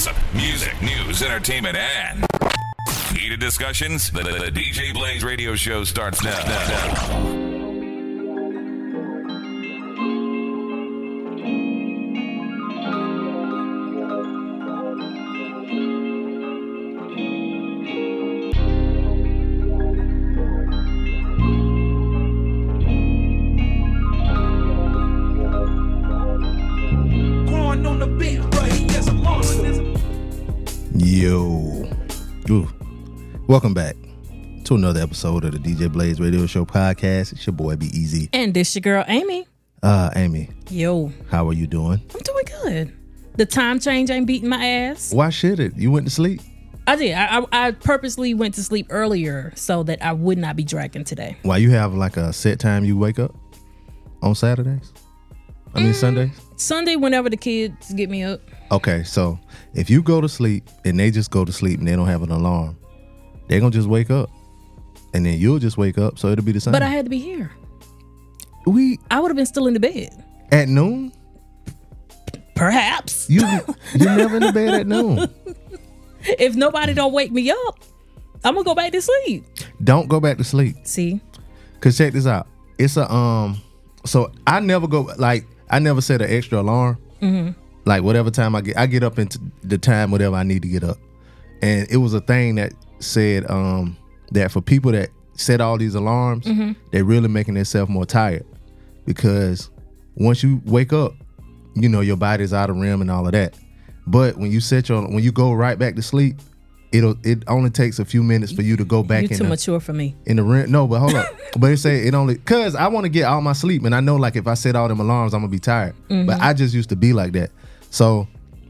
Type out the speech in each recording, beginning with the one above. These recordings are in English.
gossip, music, news, entertainment, and heated discussions. The DJ Blaze radio show starts now. Welcome back to another episode of the DJ Blaze Radio Show podcast. It's your boy Be Easy. And this your girl Amy. Amy. Yo. How are you doing? I'm doing good. The time change ain't beating my ass. Why should it? You went to sleep? I did. I purposely went to sleep earlier so that I would not be dragging today. Why, you have like a set time you wake up on Saturdays? Sundays? Sunday, whenever the kids get me up. Okay, so if you go to sleep and they just go to sleep and they don't have an alarm, they're going to just wake up. And then you'll just wake up, so it'll be the same. But I had to be here. I would have been still in the bed. At noon? Perhaps. You're never in the bed at noon. If nobody don't wake me up, I'm going to go back to sleep. Don't go back to sleep. See? Because check this out. It's a, so I never set an extra alarm. Mm-hmm. Like whatever time I get up into the time, whatever I need to get up. And it was a thing that said that for people that set all these alarms, mm-hmm. they're really making themselves more tired, because once you wake up, you know your body's out of REM and all of that. But when you go right back to sleep, it only takes a few minutes for you to go back. You're too mature for me. In the REM, no, but hold up. But it say it only because I want to get all my sleep, and I know like if I set all them alarms, I'm gonna be tired. Mm-hmm. But I just used to be like that. So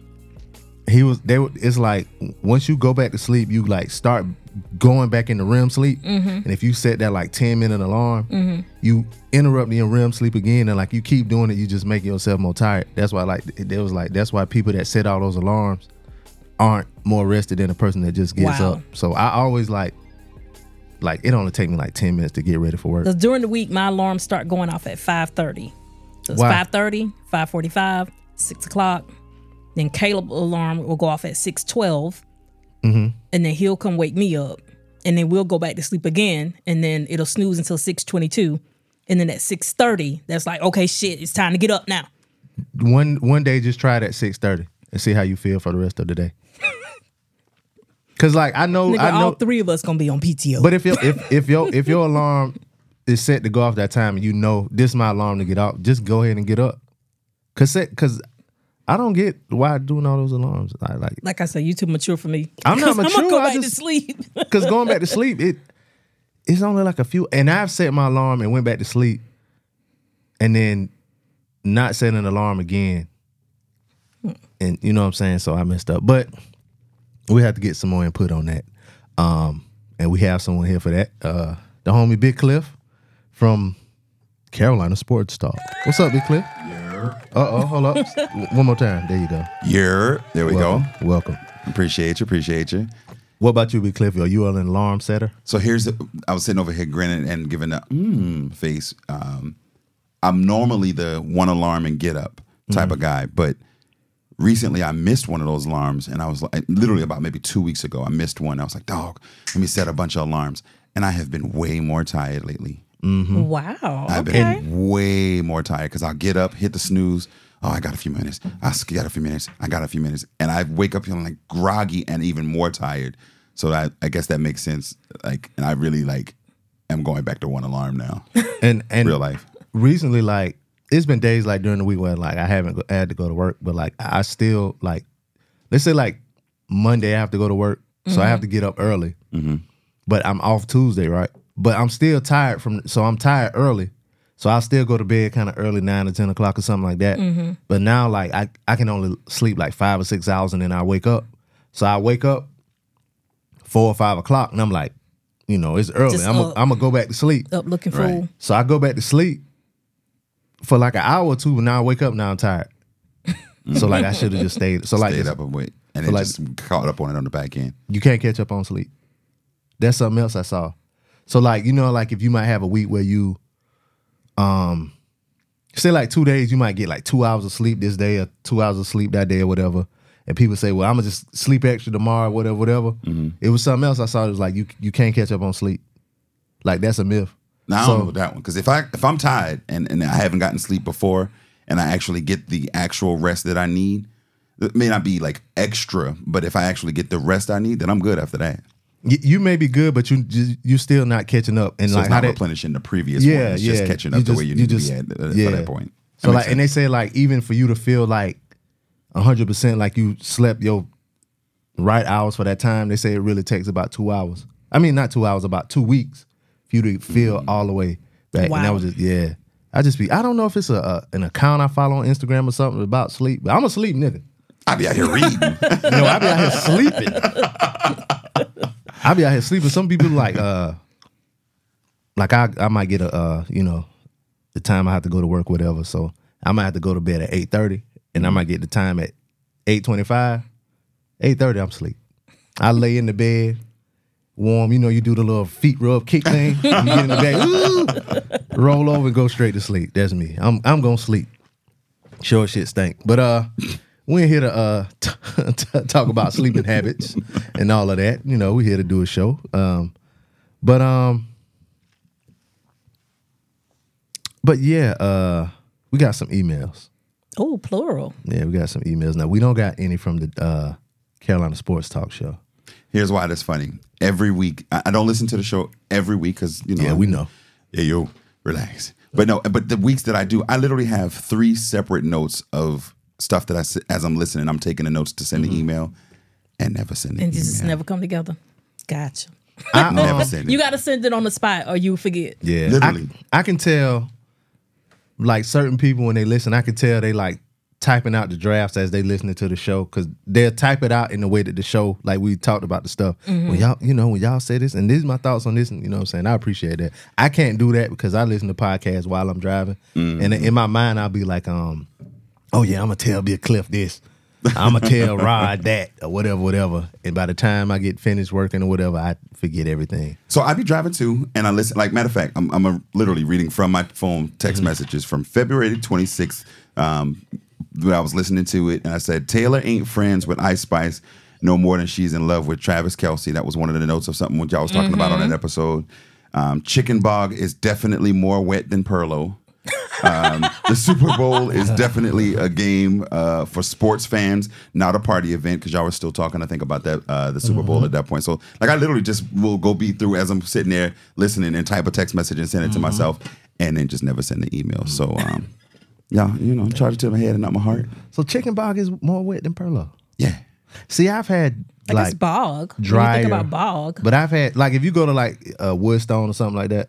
it's like once you go back to sleep, you like start going back into REM sleep. Mm-hmm. And if you set that like 10-minute alarm, mm-hmm. you interrupt your REM sleep again, and like you keep doing it, you just make yourself more tired. That's why that's why people that set all those alarms aren't more rested than a person that just gets up. So I always like it only take me like 10 minutes to get ready for work. Because during the week, my alarms start going off at 5:30. So it's 5:30, 5:45, 6 o'clock. Then Caleb's alarm will go off at 6:12. Mm-hmm. And then he'll come wake me up. And then we'll go back to sleep again. And then it'll snooze until 6:22. And then at 6:30, that's like, okay, shit, it's time to get up now. One day, just try it at 6:30 and see how you feel for the rest of the day. Cause like I know all three of us gonna be on PTO. But if your alarm is set to go off that time, and you know this is my alarm to get off, just go ahead and get up. Cause I don't get why doing all those alarms. Like I said, you too mature for me. I'm not mature. I'm gonna go back to sleep. Cause going back to sleep, it's only like a few. And I've set my alarm and went back to sleep, and then not setting an alarm again. And you know what I'm saying? So I messed up. But we have to get some more input on that. And we have someone here for that. The homie Big Cliff from Carolina Sports Talk. What's up, Big Cliff? Yeah. Hold up. One more time. There you go. Yeah. There we go. Welcome. Appreciate you. What about you, Big Cliff? Are you an alarm setter? So I was sitting over here grinning and giving a face. I'm normally the one alarm and get up type of guy, but recently I missed one of those alarms, and I was like, literally about maybe 2 weeks ago, I missed one. I was like, dog, let me set a bunch of alarms. And I have been way more tired lately. Mm-hmm. Wow. I've been way more tired because I'll get up, hit the snooze. Oh, I got a few minutes. I got a few minutes. And I wake up feeling like groggy and even more tired. So I guess that makes sense. Like, and I really am going back to one alarm now. And real life. Recently, it's been days during the week where I haven't had to go to work, but I still let's say Monday I have to go to work, so I have to get up early. Mm-hmm. But I'm off Tuesday, right? But I'm still tired so I'm tired early, so I'll still go to bed kind of early, 9 or 10 o'clock or something like that. Mm-hmm. But now I can only sleep 5 or 6 hours, and then I wake up. So I wake up 4 or 5 o'clock, and I'm like, it's early. I'm gonna go back to sleep. Up looking fool. So I go back to sleep for an hour or two, but now I wake up, now I'm tired. So I should have just stayed. So stayed up and wait, and then just caught up on it on the back end. You can't catch up on sleep. That's something else I saw. So if you might have a week where you, say 2 days, you might get 2 hours of sleep this day or 2 hours of sleep that day or whatever, and people say, well, I'm gonna just sleep extra tomorrow, whatever. It was something else I saw. It was like you can't catch up on sleep. Like that's a myth. Now I don't know about that one because if I'm tired and I haven't gotten sleep before and I actually get the actual rest that I need, it may not be like extra, but if I actually get the rest I need, then I'm good after that. You may be good, but you still not catching up. And So like it's not replenishing the previous one. It's just catching up to where you need to be at for that point. So like, and they say like even for you to feel like 100% like you slept your right hours for that time, they say it really takes about 2 hours. I mean, not 2 hours, about 2 weeks for you to feel all the way back. Wow. And that was just I don't know if it's an account I follow on Instagram or something about sleep, but I'm a sleep nigga. I be out here reading. I be out here sleeping. I be out here sleeping. Some people like I might get the time I have to go to work, whatever. So I might have to go to bed at 8:30, and I might get the time at 8:25. 8:30, I'm asleep. I lay in the bed, warm. You do the little feet rub kick thing. You get in the bed, roll over and go straight to sleep. That's me. I'm gonna sleep. Sure shit stink. But we ain't here to talk about sleeping habits and all of that. We're here to do a show. But yeah, we got some emails. Oh, plural. Yeah, we got some emails. Now, we don't got any from the Carolina Sports Talk Show. Here's why that's funny. Every week, I don't listen to the show every week because, Yeah, we know. Yeah, yo, relax. But the weeks that I do, I literally have 3 separate notes of stuff that as I'm listening, I'm taking the notes to send the email and never send the email. And just never come together. Gotcha. Never send it. You got to send it on the spot or you forget. Yeah, Literally. I can tell, like certain people when they listen, I can tell they like typing out the drafts as they listening to the show because they'll type it out in the way that the show, like we talked about the stuff. When y'all, when y'all say this and these are my thoughts on this, and you know what I'm saying, I appreciate that. I can't do that because I listen to podcasts while I'm driving, and in my mind I'll be like, oh yeah, I'm gonna tell Bill Cliff this. I'm gonna tell Rod that or whatever. And by the time I get finished working or whatever, I forget everything. So I be driving too, and I listen. Like matter of fact, I'm literally reading from my phone text messages from February 26th. When I was listening to it, and I said Taylor ain't friends with Ice Spice no more than she's in love with Travis Kelce. That was one of the notes of something which y'all was talking about on that episode. Chicken Bog is definitely more wet than Perlo. The Super Bowl is definitely a game for sports fans, not a party event, because y'all were still talking, I think, about that the Super Bowl at that point. So, like, I literally just will go be through as I'm sitting there listening and type a text message and send it to myself, and then just never send the email. So, yeah, charge it to my head and not my heart. So Chicken Bog is more wet than Perlo. Yeah. See, I've had I guess like bog. drier, When you think about bog. but I've had like if you go to like Woodstone or something like that,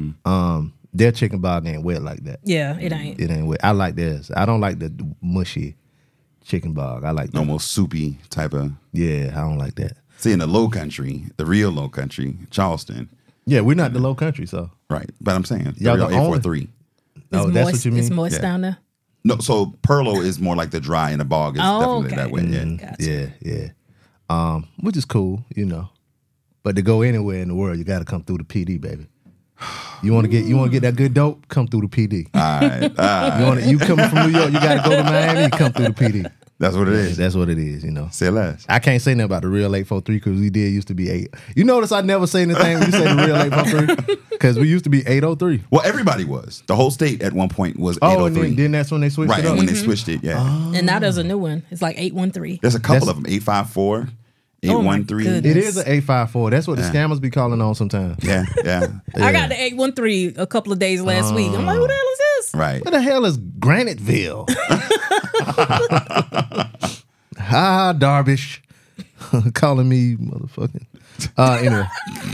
their chicken bog ain't wet like that. Yeah, it ain't. It ain't wet. I like theirs. I don't like the mushy chicken bog. I like the, Almost soupy type of. yeah. I don't like that. See, in the low country, the real low country, Charleston. Yeah, we're not the low country, so Right. But I'm saying, the Y'all real the only- 843. oh, It's that's moist, what you mean. It's moist Yeah. down there. No, so Perlo is more like the dry, and the bog is definitely okay. that way. Yeah. Gotcha. Yeah. Which is cool, But to go anywhere in the world, you got to come through the PD, baby. You want to get that good dope? Come through the PD. All right. You coming from New York? You got to go to Miami. Come through the PD. That's what it is. That's what it is. Say less. I can't say nothing about the real 843 because we used to be 8. You notice I never say anything when you say the real 843 because we used to be 803. Well, everybody was. The whole state at one point was Oh, and 803. then that's when they switched Right, it and up. when they switched it, yeah. And now there's a new one. It's like 813. There's a couple That's- of them. 854, Oh, my 813. goodness. It is an 854. That's what the Yeah. scammers be calling on sometimes. Yeah, yeah. I got the 813 a couple of days last week. I'm like, who the hell is this? Right. What the hell is Graniteville? Ha, Darvish. Calling me motherfucking. Anyway.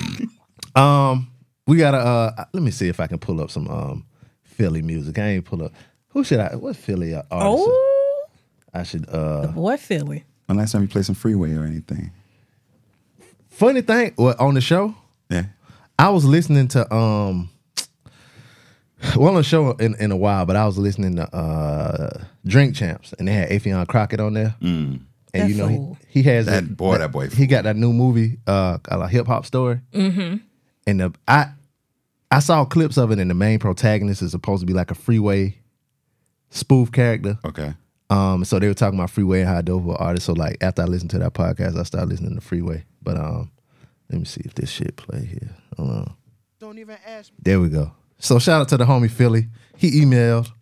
We gotta let me see if I can pull up some Philly music. I ain't pull up. What Philly artist? Oh, I should boy, Philly. When last time you played some Freeway or anything? funny thing, on the show, Yeah. I was listening to well on the show in a while, but I was listening to Drink Champs, and they had Affion Crockett on there. And That you know fool. he has That boy he got that new movie a hip hop story. Mm-hmm. And I saw clips of it, and the main protagonist is supposed to be like a Freeway spoof character. Okay. So they were talking about Freeway and how dope of an artist. So like after I listened to that podcast, I started listening to Freeway. But let me see if this shit play here. Hold on. Don't even ask me. There we go. So shout out to the homie Philly. He emailed.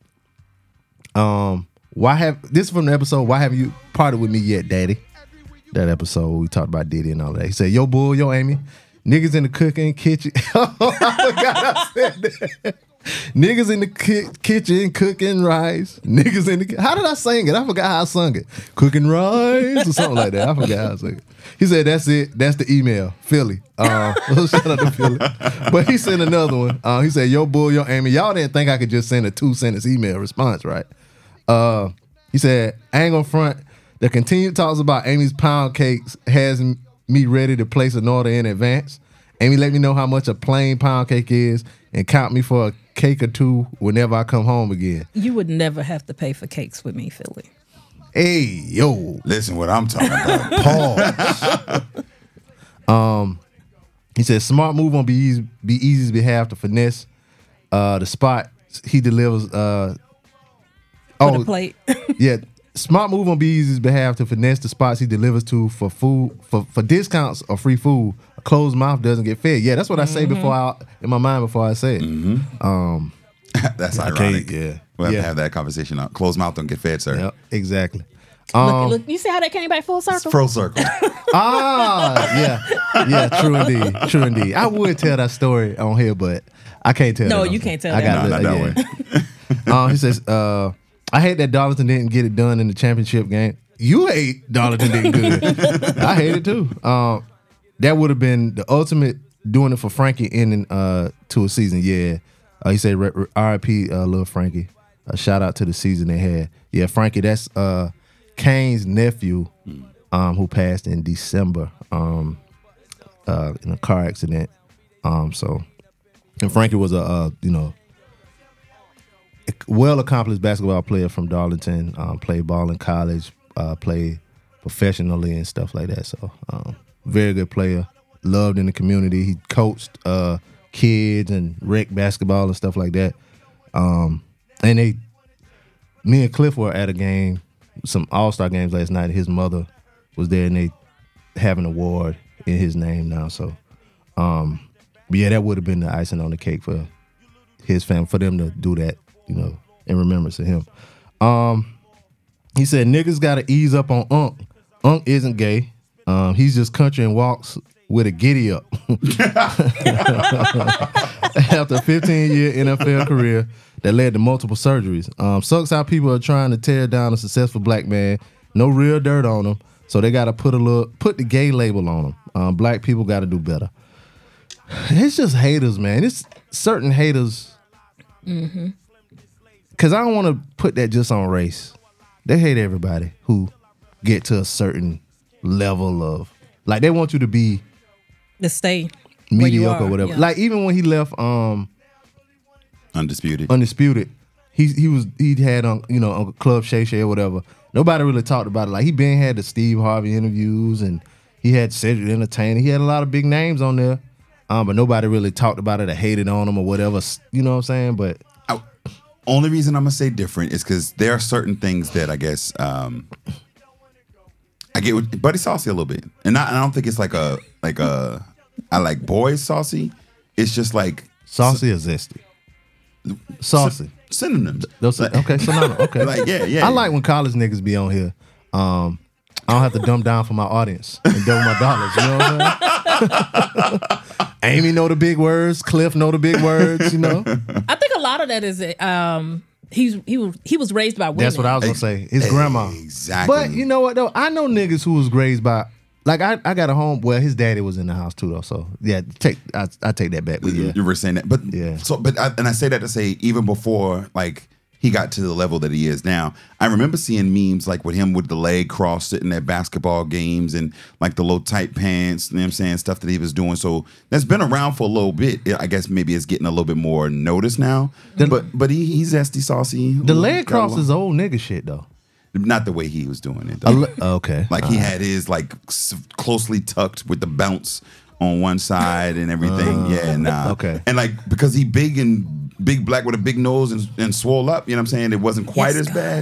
This is from the episode, Why Haven't You Parted With Me Yet, Daddy? That episode we talked about Diddy and all that. He said, yo, bull, yo, Amy. Niggas in the cooking kitchen. I forgot I said that. Niggas in the kitchen cooking rice. Niggas in the... How did I sing it? I forgot how I sung it. Cooking rice or something like that. I forgot how I sang it. He said, that's it. That's the email. Philly. Shout out to Philly. But he sent another one. He said, yo, bull, yo, Amy. Y'all didn't think I could just send a 2-sentence email response, right? He said, I ain't gonna front. The continued talks about Amy's pound cakes has me ready to place an order in advance. Amy, let me know how much a plain pound cake is and count me for a cake or two whenever I come home again. You would never have to pay for cakes with me, Philly. Hey, yo. Listen what I'm talking about. Pause. He said, smart move on Be Easy's behalf to finesse the spot he delivers. With a plate. Yeah. Smart move on Be Easy's behalf to finesse the spots he delivers to for food, for discounts or free food. A closed mouth doesn't get fed. Yeah, that's what I say in my mind before I say it. Mm-hmm. That's ironic. Yeah. We'll have to have that conversation now. Closed mouth don't get fed, sir. Yep, exactly. Look, you see how that came back full circle? It's full circle. Yeah, true indeed. I would tell that story on here, but I can't tell. No, you can't tell. Not that way. He says, I hate that Darlington didn't get it done in the championship game. You hate Darlington didn't good. I hate it too. That would have been the ultimate doing it for Frankie ending to a season. Yeah. He said R.I.P. Little Frankie. Shout out to the season they had. Yeah, Frankie, that's Kane's nephew who passed in December in a car accident. And Frankie was a well-accomplished basketball player from Darlington, played ball in college, played professionally and stuff like that. So, very good player, loved in the community. He coached kids and rec basketball and stuff like that. Me and Cliff were at a game, some all-star games last night. His mother was there, and they have an award in his name now. So, yeah, that would have been the icing on the cake for his family, for them to do that, in remembrance of him. He said, niggas got to ease up on Unc. Unc isn't gay. He's just country and walks with a giddy up. After a 15-year NFL career that led to multiple surgeries. Sucks how people are trying to tear down a successful black man. No real dirt on him. So they got to put the gay label on him. Black people got to do better. It's just haters, man. It's certain haters. Mm-hmm. Because I don't want to put that just on race. They hate everybody who get to a certain level of, like, they want you to be to stay mediocre or whatever. Yeah. Like, even when he left Undisputed, he had Uncle Club Shay Shay or whatever. Nobody really talked about it. Like, he been had the Steve Harvey interviews, and he had Cedric Entertainer. He had a lot of big names on there, but nobody really talked about it or hated on him or whatever. You know what I'm saying? But only reason I'm gonna say different is because there are certain things that I guess I get with Buddy Saucy a little bit, and I don't think it's like I like boys saucy. It's just like saucy or zesty. Saucy synonyms. Okay, synonymous. Okay, like yeah. I like when college niggas be on here. I don't have to dumb down for my audience and double my dollars. You know what I'm saying? Amy know the big words. Cliff know the big words. I think a lot of that is he was raised by women. That's what I was gonna say. His grandma. Exactly. But you know what though? I know niggas who was raised by, like, I got a home. Well, his daddy was in the house too though. So yeah, I take that back. But yeah, you were saying that. But yeah. I say that to say even before like he got to the level that he is now, I remember seeing memes like with him with the leg crossed sitting at basketball games and like the low tight pants, you know what I'm saying, stuff that he was doing. So that's been around for a little bit. I guess maybe it's getting a little bit more notice now. But he's zesty, saucy. The leg cross is old nigga shit though. Not the way he was doing it though. Okay. Like he had his like closely tucked with the bounce on one side and everything. Okay. And like because he big black with a big nose and swole up, you know what I'm saying? It wasn't quite as bad.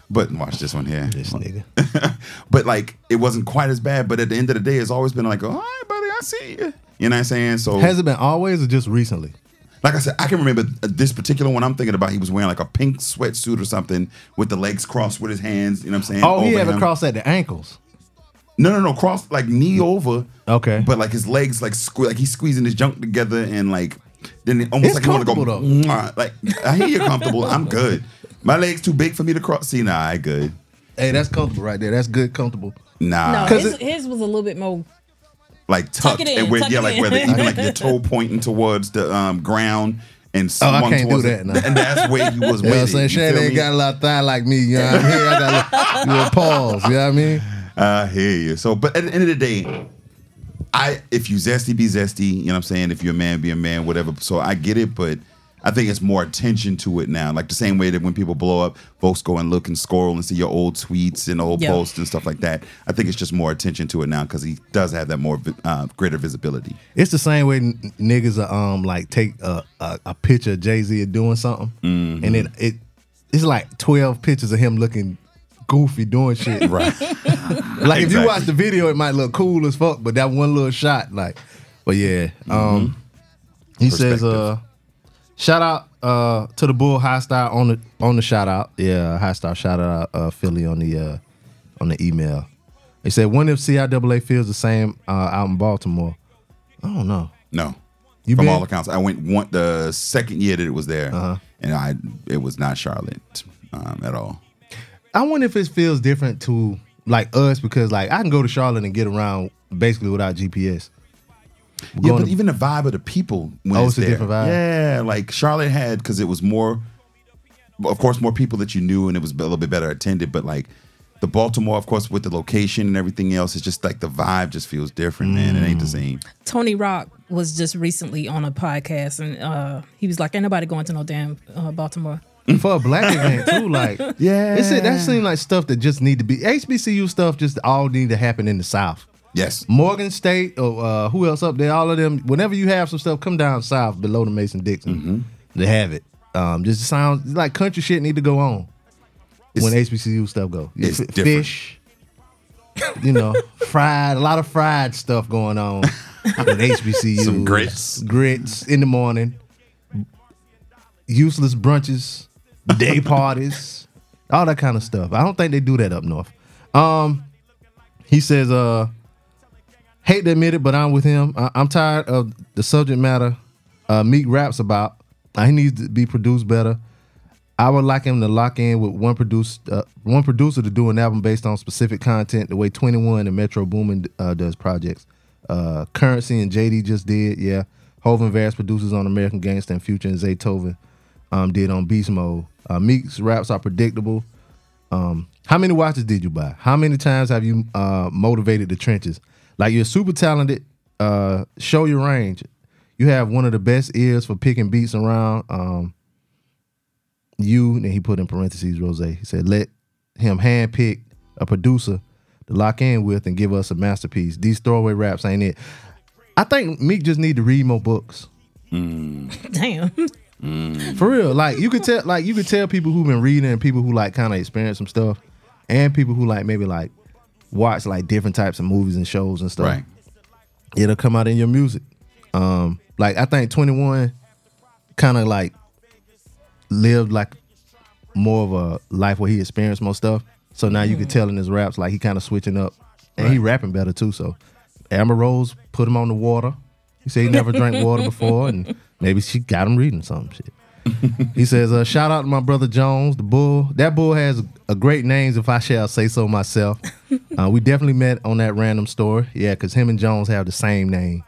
But watch this one here. This nigga. But like, it wasn't quite as bad. But at the end of the day, it's always been like, all right, buddy, I see you. You know what I'm saying? So has it been always or just recently? Like I said, I can remember this particular one I'm thinking about. He was wearing like a pink sweatsuit or something with the legs crossed with his hands. You know what I'm saying? Oh, he had him. it crossed at the ankles. No, crossed like knee over. Okay. But like his legs like he's squeezing his junk together and like then it almost It's like he want to go. comfortable, Mwah. Like I hear you're comfortable. I'm good. My legs too big for me to cross. See, nah, I good. Hey, that's comfortable right there. That's good, comfortable. Nah. No, his was a little bit more. Like tucked it in, and where tuck it like in. where even like your toe pointing towards the ground and I swung can't do towards that it. now. And that's where he was You know with what I'm it. saying? You Shannon feel ain't me? got a lot of thigh like me. You know what I mean? I got a little pause. You know what I mean? I hear you. So, but at the end of the day, if you zesty, be zesty. You know what I'm saying? If you're a man, be a man, whatever. So I get it, but I think it's more attention to it now. Like the same way that when people blow up, folks go and look and scroll and see your old tweets and old posts and stuff like that. I think it's just more attention to it now because he does have that more greater visibility. It's the same way niggas are like take a picture of Jay-Z doing something, and then it's like 12 pictures of him looking goofy doing shit. Right. Like if you watch the video, it might look cool as fuck, but that one little shot, like, but yeah. He says, shout out to the Bull High Star on the shout out. Yeah, High Star shout out Philly on the email. He said, "When if CIAA feels the same out in Baltimore?" I don't know. No. You From been? all accounts, I went the second year that it was there, and it was not Charlotte at all. I wonder if it feels different to like us because like I can go to Charlotte and get around basically without GPS. Yeah, but even the vibe of the people when it's a there. different vibe. Yeah, like Charlotte had, because it was more, of course, more people that you knew and it was a little bit better attended. But like the Baltimore, of course, with the location and everything else, it's just like the vibe just feels different, man. It ain't the same. Tony Rock was just recently on a podcast and he was like, "Ain't nobody going to no damn Baltimore." For a black event too, like that seemed like stuff that just need to be HBCU stuff. Just all need to happen in the South. Yes, Morgan State or who else up there? All of them. Whenever you have some stuff, come down south below the Mason-Dixon. They have it. Just sounds like country shit need to go on when HBCU stuff go. It's different. Fish, fried. A lot of fried stuff going on with HBCU. Some grits in the morning. Useless brunches. Day parties, all that kind of stuff. I don't think they do that up north. He says, hate to admit it, but I'm with him. I'm tired of the subject matter Meek raps about. He needs to be produced better. I would like him to lock in with one producer to do an album based on specific content, the way 21 and Metro Boomin does projects. Currency and JD just did, yeah. Hov and Vast producers on American Gangsta and Future and Zaytoven did on Beast Mode. Meek's raps are predictable. How many watches did you buy? How many times have you motivated the trenches? Like, you're super talented. Show your range. You have one of the best ears for picking beats around. And he put in parentheses Rose. He said, let him handpick a producer to lock in with and give us a masterpiece. These throwaway raps ain't it. I think Meek just need to read more books. Damn. For real, like you could tell people who've been reading and people who like kind of experience some stuff, and people who like maybe like watch like different types of movies and shows and stuff. Right. It'll come out in your music. Like I think 21 kind of like lived like more of a life where he experienced more stuff. So now you can tell in his raps like he kind of switching up, and he rapping better too. So Amber Rose put him on the water. He said he never drank water before, and maybe she got him reading some shit. He says, shout out to my brother Jones, the Bull. That Bull has a great names, if I shall say so myself. We definitely met on that random story. Yeah, because him and Jones have the same name.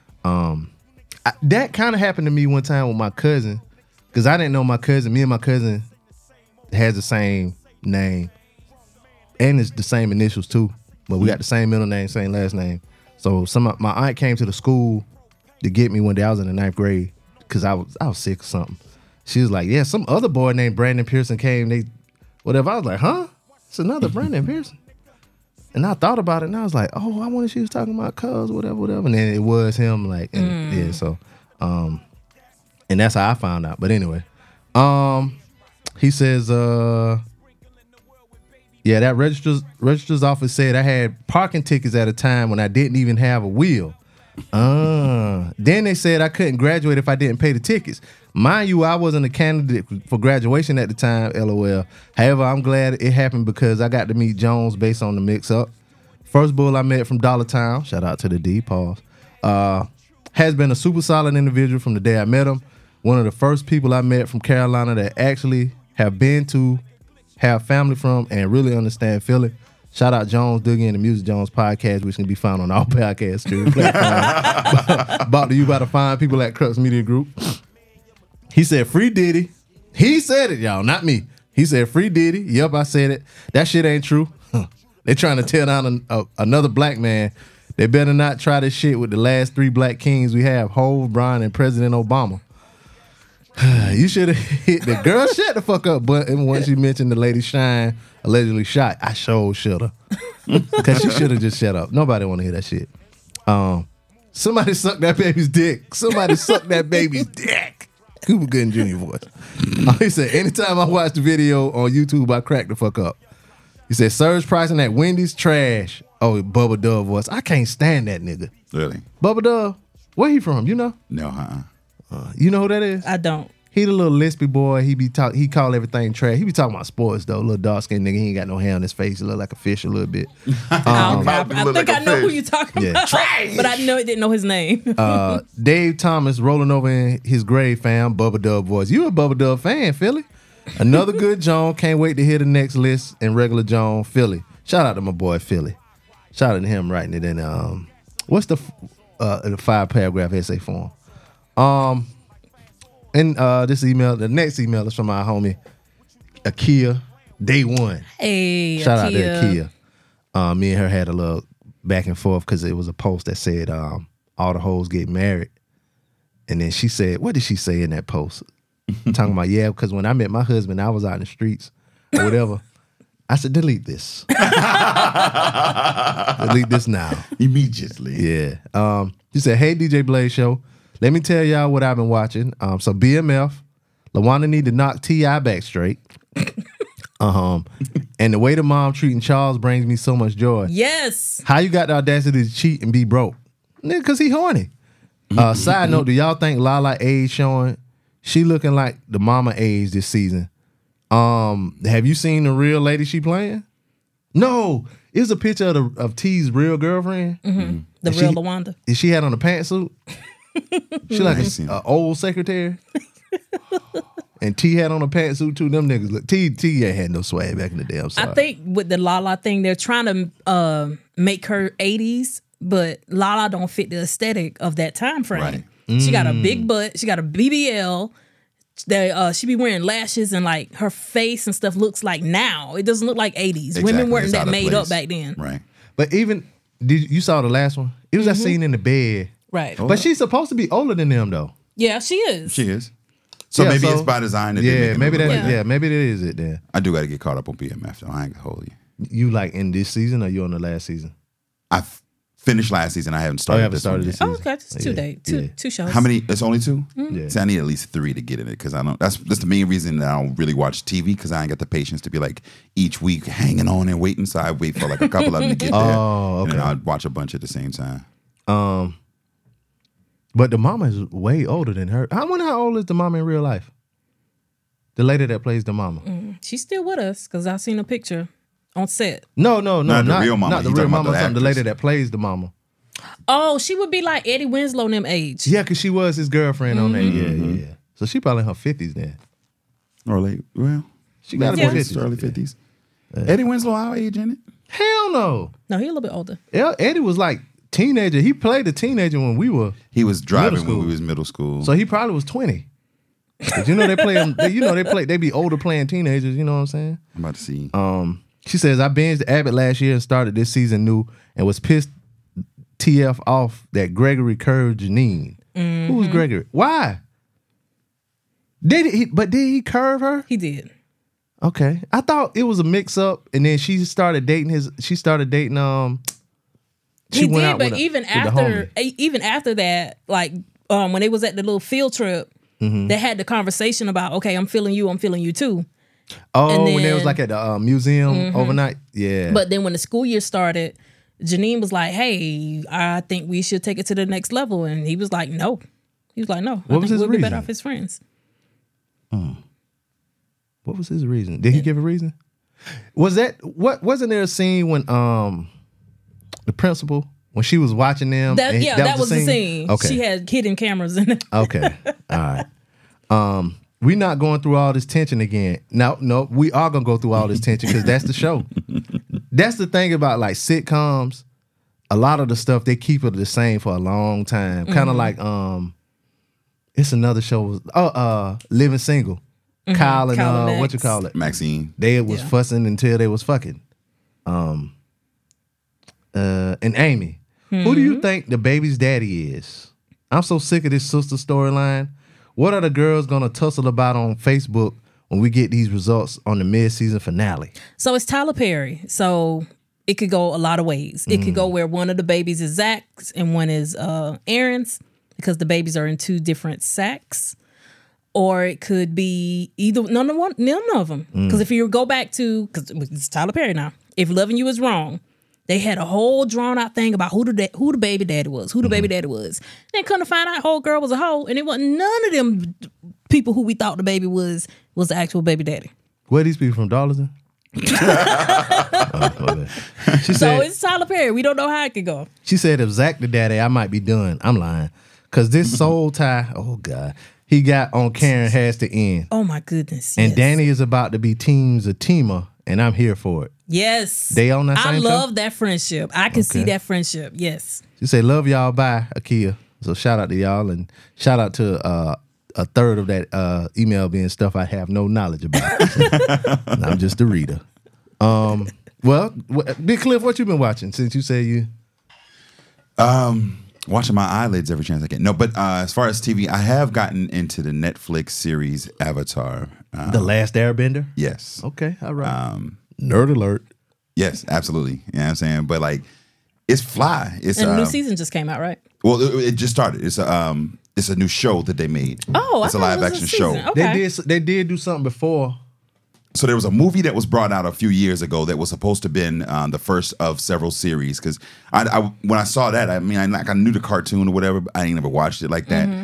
That kind of happened to me one time with my cousin, because I didn't know my cousin. Me and my cousin has the same name, and it's the same initials too. But we got the same middle name, same last name. So my aunt came to the school to get me one day. I was in the 9th grade because I was sick or something. She was like, yeah, some other boy named Brandon Pearson came. Whatever. I was like, huh? It's another Brandon Pearson. And I thought about it, and I was like, oh, I wonder if she was talking about cuz, whatever. And then it was him, like, and yeah. So, and that's how I found out. But anyway, he says, Yeah, that registrar's office said I had parking tickets at a time when I didn't even have a wheel. Then they said I couldn't graduate if I didn't pay the tickets. Mind you, I wasn't a candidate for graduation at the time, LOL. However, I'm glad it happened because I got to meet Jones based on the mix-up. First bull I met from Dollar Town, shout out to the D, pause, has been a super solid individual from the day I met him. One of the first people I met from Carolina that actually have been to, have family from, and really understand Philly. Shout out Jones, Dougie, and the Music Jones podcast, which can be found on all podcast streaming platforms. Brought to you by the fine people at Crux Media Group. He said, free Diddy. He said it, y'all, not me. He said, free Diddy. Yep, I said it. That shit ain't true. They trying to tear down another black man. They better not try this shit with the last 3 black kings we have, Hov, Brian, and President Obama. You should have hit the girl shut the fuck up button once you mentioned the Lady Shine allegedly shot. I sure should have. Because she should have just shut up. Nobody want to hear that shit. Somebody suck that baby's dick. Somebody suck that baby's dick. Cuba Gooding Jr. voice. He said, anytime I watch the video on YouTube, I crack the fuck up. He said, surge pricing at Wendy's, trash. Oh, Bubba Dove voice. I can't stand that nigga. Really? Bubba Dove, where he from? You know? No, You know who that is? I don't. He the little lispy boy. He call everything trash. He be talking about sports though. Little dark skinned nigga. He ain't got no hair on his face. He look like a fish a little bit. I think I know who you're talking about. Trash. But I didn't know his name. Dave Thomas rolling over in his grave, fam. Bubba Dub voice. You a Bubba Dub fan, Philly? Another good Joan. Can't wait to hear the next list in regular Joan, Philly. Shout out to my boy Philly. Shout out to him writing it in. What's the 5-paragraph essay for him? And this email, the next email is from our homie Akia, day one. Hey, shout out to Akia. Me and her had a little back and forth because it was a post that said all the hoes get married. And then she said, what did she say in that post? Talking about, yeah, because when I met my husband, I was out in the streets or whatever. I said, delete this. Delete this now. Immediately. Yeah. She said, hey, DJ Blaze Show. Let me tell y'all what I've been watching. So BMF, LaWanda need to knock T.I. back straight. And the way the mom treating Charles brings me so much joy. Yes. How you got the audacity to cheat and be broke? Nigga, because he horny. Side note, do y'all think Lala age showing? She looking like the mama age this season. Have you seen the real lady she playing? No. It's a picture of T's real girlfriend. Mm-hmm. The real LaWanda. Is she had on a pantsuit? She like an old secretary. And T had on a pantsuit too. Them niggas look. T ain't had no swag back in the day. I'm sorry. I think with the Lala thing, they're trying to make her 80s, but Lala don't fit the aesthetic of that time frame. Right. She got a big butt. She got a BBL. She be wearing lashes and like her face and stuff looks like now. It doesn't look like 80s. Exactly. Women weren't It's that out of made place. up back then. Right. But even you saw the last one? It was that scene in the bed. Right. But she's supposed to be older than them though. Yeah, she is. She is. So maybe it's by design. That Yeah, maybe that. like that. Yeah, maybe that is it. Then I do got to get caught up on BMF though. I ain't gonna hold you. you like in this season or you on the last season? I finished last season. I haven't started. you haven't this started one this yet. Oh, okay. It's two shows. How many? It's only 2. Yeah. See, I need at least 3 to get in it because I don't. That's the main reason that I don't really watch TV because I ain't got the patience to be like each week hanging on and waiting. So I wait for like a couple of them to get there. Oh, okay. And then I'd watch a bunch at the same time. But the mama is way older than her. I wonder how old is the mama in real life? The lady that plays the mama. She's still with us because I seen a picture on set. No, Not the real mama. Not the He real talking about mama. the The lady actress. that plays the mama. Oh, she would be like Eddie Winslow them age. Yeah, because she was his girlfriend on that. Yeah. So she probably in her 50s then. Or late. Well, She got to be Yeah. 50s. early 50s. Eddie Winslow, our age in it. Hell no. No, he a little bit older. Eddie was like teenager. He played a teenager when we were. He was driving Middle school. when we was middle school. So he probably was 20. But you know they play them. They be older playing teenagers. You know what I'm saying? I'm about to see. She says I binged Abbott last year and started this season new and was pissed TF off that Gregory curved Janine. Who was Gregory? Why? Did he curve her? He did. Okay, I thought it was a mix up, and then she started dating She started dating He went did, out but with even the after homie. that, like when they was at the little field trip, they had the conversation about, okay, I'm feeling you too. Oh, And when they was then- like at the museum overnight. Yeah. But then when the school year started, Janine was like, "Hey, I think we should take it to the next level," and he was like, "No." He was like, "No, What I was think his we'll be reason? better off as friends." What was his reason? Did he give a reason? Was that what? Wasn't there a scene when the principal when she was watching them? That and that was the scene. Okay. She had hidden cameras in it. Okay. All right. We're not going through all this tension again. No, we are gonna go through all this tension because that's the show. That's the thing about like sitcoms. A lot of the stuff they keep it the same for a long time. Kind of like it's another show. Living Single. Kyle and Kyle and what you Max. call it? Maxine. They was fussing until they was fucking. And Amy, who do you think the baby's daddy is? I'm so sick of this sister storyline. What are the girls gonna tussle about on Facebook when we get these results on the mid-season finale? So it's Tyler Perry. So it could go a lot of ways. It could go where one of the babies is Zach's and one is Aaron's because the babies are in two different sacks. Or it could be either none of them. Because if you go back to, because it's Tyler Perry now, if Loving You Is Wrong, they had a whole drawn out thing about who the baby daddy was, who the baby daddy was. Then couldn't find out whole girl was a hoe, and it wasn't none of them people who we thought the baby was the actual baby daddy. Where these people from, Darlington? She So said, it's Tyler Perry. We don't know how it could go. she said if Zach the daddy, I might be done. I'm lying. Cause this soul tie, oh God, he got on Karen has to end. Oh my goodness. And yes. Danny is about to be teams a teamer, and I'm here for it. Yes. They on that I same show? love that friendship. I can see Okay. that friendship. Yes. She say, love y'all, bye, Akia. So shout out to y'all and shout out to a third of that email being stuff I have no knowledge about. And I'm just a reader. Well, Big Cliff, what you been watching since you say you? Watching my eyelids every chance I get. No, but as far as TV, I have gotten into the Netflix series Avatar. The Last Airbender? Yes. Okay, all right. Nerd alert. Yes, absolutely. You know what I'm saying? But like, it's fly. It's And the new season just came out, right? well, it just started. It's a new show that they made. Oh, it's I a thought live it was action a show. season. Okay. They did do something before. So there was a movie that was brought out a few years ago that was supposed to have been the first of several series. Because I when I saw that, I mean, I knew the cartoon or whatever, but I ain't never watched it like that.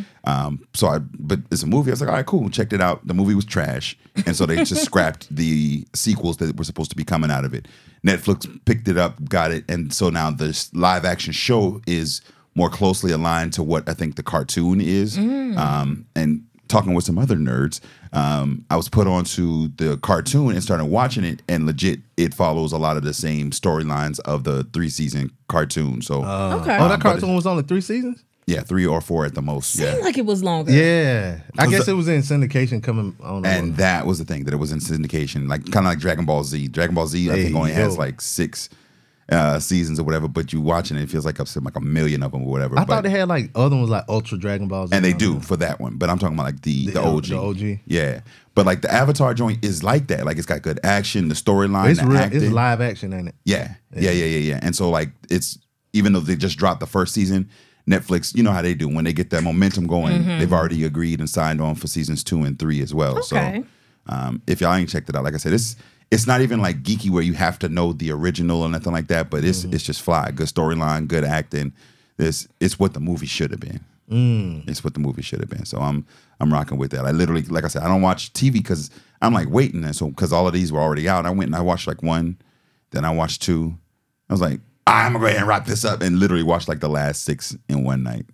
But it's a movie. I was like, all right, cool. Checked it out. The movie was trash, and so they just scrapped the sequels that were supposed to be coming out of it. Netflix picked it up, got it, and so now this live action show is more closely aligned to what I think the cartoon is. And talking with some other nerds, I was put onto the cartoon and started watching it, and legit, it follows a lot of the same storylines of the 3-season cartoon. So, Okay. Oh, that but cartoon was only 3 seasons? yeah, 3 or 4 at the most. Seemed Yeah. like it was longer. Yeah. I guess it was in syndication coming on. And that was the thing, that it was in syndication, like kind of like Dragon Ball Z. Dragon Ball Z, I There think, you only has go. like 6 seasons or whatever, but you watching it, it feels like I've seen like a million of them or whatever. I but, thought they had like other ones like Ultra Dragon Balls. and they do for that one, but I'm talking about like the OG. The OG. Yeah. But like the Avatar joint is like that. Like it's got good action, the storyline, It's the real. acting. It's live action, ain't it? Yeah. And so like it's, even though they just dropped the first season, Netflix, you know how they do when they get that momentum going, they've already agreed and signed on for seasons 2 and 3 as well. Okay. So if y'all ain't checked it out, like I said, it's not even like geeky where you have to know the original or nothing like that, but it's just fly. Good storyline, good acting. It's what the movie should have been. It's what the movie should have been. So I'm rocking with that. I literally, like I said, I don't watch TV because I'm like waiting, and so because all of these were already out, I went and I watched like 1, then I watched 2. I was like, I'm gonna go ahead and wrap this up, and literally watched like the last 6 in one night.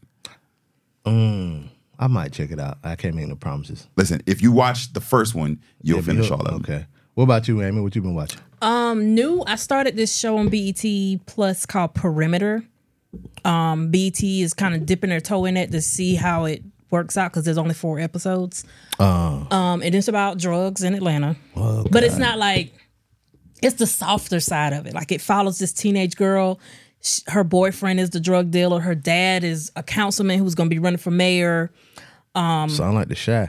I might check it out. I can't make no promises. Listen, if you watch the first one, you'll Yeah, finish but- all of them. Okay. What about you, Amy? What you been watching? New. I started this show on BET Plus called Perimeter. BET is kind of dipping their toe in it to see how it works out because there's only 4 episodes. And it's about drugs in Atlanta, but it's not like, it's the softer side of it. Like it follows this teenage girl. Her boyfriend is the drug dealer. Her dad is a councilman who's going to be running for mayor. Sound like The Shy.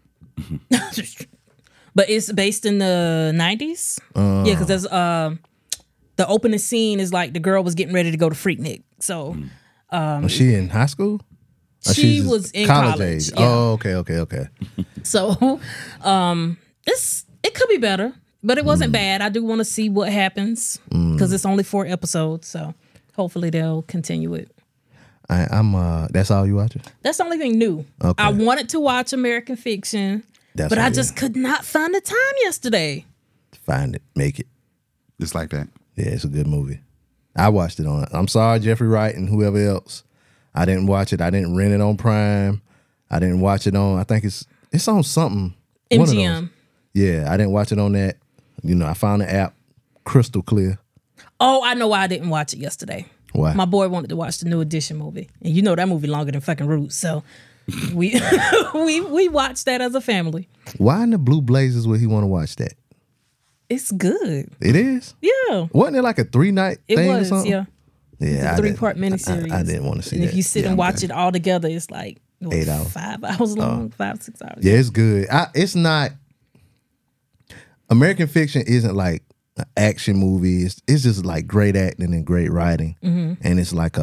But it's based in the 90s. Yeah, because there's the opening scene is like the girl was getting ready to go to Freaknik. So Was she in high school? Or she she's was in college. age. Yeah. Oh, okay. So it's It could be better, but it wasn't bad. I do want to see what happens because it's only 4 episodes, so hopefully they'll continue it. I'm that's all you watching? That's the only thing new. Okay. I wanted to watch American Fiction, but I just could not find the time yesterday. Find it, make it. Just like that. Yeah, it's a good movie. I watched it on. I'm sorry, Jeffrey Wright and whoever else. I didn't watch it. I didn't rent it on Prime. I didn't watch it on. I think it's on something. MGM. Yeah, I didn't watch it on that. You know, I found the app crystal clear. Oh, I know why I didn't watch it yesterday. Why? My boy wanted to watch the New Edition movie, and you know that movie longer than fucking Roots. So we we watched that as a family. Why in the blue blazes would he want to watch that? It's good. It is. Yeah. Wasn't it like a 3-night It thing was, or something? yeah. Yeah, It's a 3-part miniseries. I didn't want to see and that. if you sit and watch it all together, it's like 8 hours. 5 hours long, 5-6 hours. Yeah, it's good. It's not. American Fiction isn't like an action movie. It's just like great acting and great writing, and it's like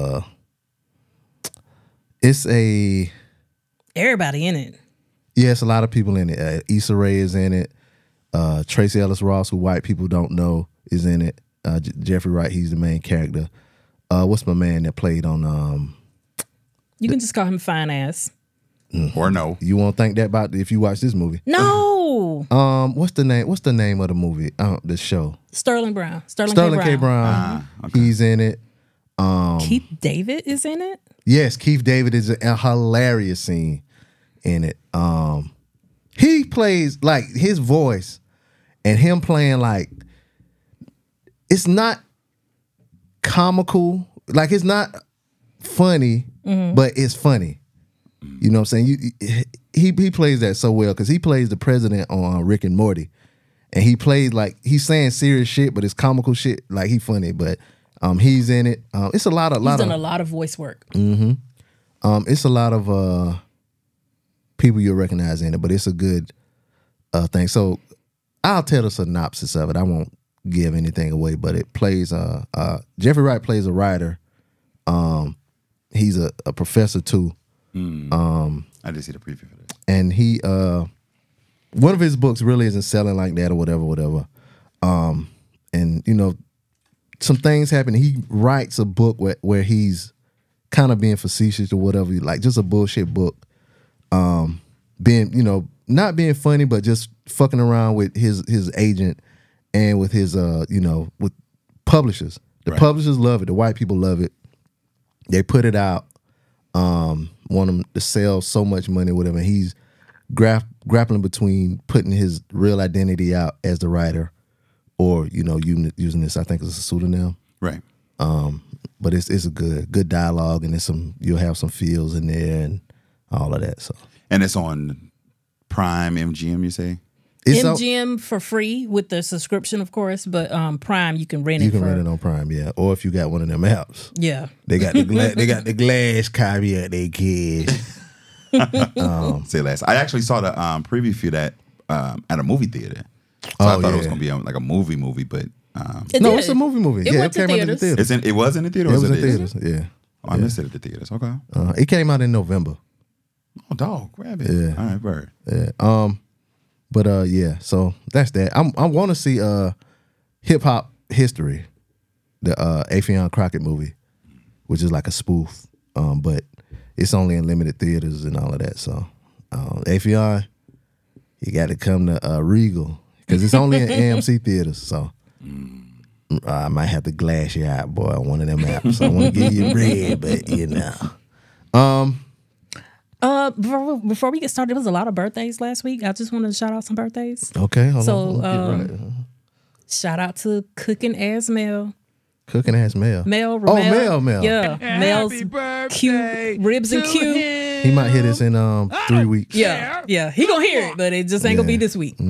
it's a. Everybody in it. Yeah, it's a lot of people in it. Issa Rae is in it. Tracy Ellis Ross, who white people don't know, is in it. Jeffrey Wright, he's the main character. What's my man that played on? You can just call him Fine Ass. Or no. You won't think that about if you watch this movie. No. What's the name? What's the name of the movie? The show. Sterling Brown. Sterling K. Brown. Okay. He's in it. Keith David is in it. Yes, Keith David is a hilarious scene in it. He plays like his voice and him playing like it's not comical, like it's not funny, but it's funny. You know what I'm saying? He plays that so well because he plays the president on Rick and Morty, and he plays like he's saying serious shit, but it's comical shit. Like he funny, but he's in it. It's a lot of He's done a lot of voice work. It's a lot of people you'll recognize in it, but it's a good thing. So I'll tell the synopsis of it. I won't give anything away, but it plays. Jeffrey Wright plays a writer. He's a professor too. I did see the preview for that. And he one of his books really isn't selling like that or whatever. And you know, some things happen. He writes a book where he's kind of being facetious or whatever, like just a bullshit book. Being, you know, not being funny, but just fucking around with his agent and with his you know, with publishers. The publishers love it. The white people love it. They put it out. Want him to sell so much money, whatever. And he's grappling between putting his real identity out as the writer, or you know, using this. I think it's a pseudonym, Right. But it's a good dialogue, and you'll have some feels in there and all of that. So, And it's on Prime, MGM, you say? it's MGM for free with the subscription, of course, but Prime you can rent it. you can rent it on Prime, yeah. Or if you got one of them apps, Yeah. they got the glass copy at their kids. Say less. I actually saw the preview for that at a movie theater. So I thought it was yeah. going to be like a movie, but It No, did. it's a movie. It Yeah, went it to came out in the theaters. theaters. it was in the theater. It or was in it is? theaters, yeah. Oh, I missed it at the theaters. Okay. It came out in November. Oh, dog, grab it. Yeah. All right, bird. Yeah. But yeah, so that's that. I want to see Hip Hop History, the Affion Crockett movie, which is like a spoof. But it's only in limited theaters and all of that. So Affion, you got to come to Regal because it's only in AMC theaters. So I might have to glass you out, boy, on one of them apps. So I want to give you bread, but you know. Before we get started, there was a lot of birthdays last week. I just wanted to shout out some birthdays. Okay, hold So, on. Let me get right. Shout out to Cooking Ass Mel. Cooking ass Mel. Mel. Oh, Mel. Yeah. Mel's cute ribs and cute. He might hear this in 3 weeks. Yeah. He gonna hear it, but it just ain't gonna be this week.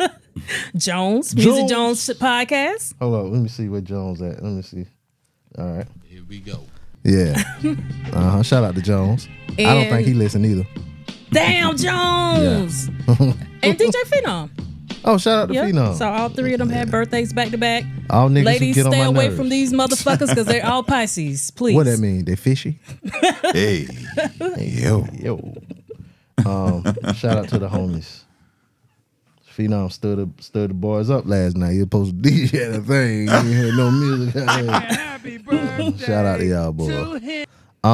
Jones, Music Jones podcast. Hold on, let me see where Jones at. Let me see. All right. Here we go. Yeah. Shout out to Jones. I don't think he listened either. Damn Jones. And DJ Phenom. Oh, shout out to Yeah. Phenom. So all three of them had birthdays back to back. All niggas Ladies, who get on stay my away nerves. from these motherfuckers because they're all Pisces. Please. What that mean? They fishy? Hey. Yo. Yo. Shout out to the homies. Phenom stirred the boys up last night. You supposed to DJ the thing. You ain't had no music. Happy birthday. Shout out to y'all, boy.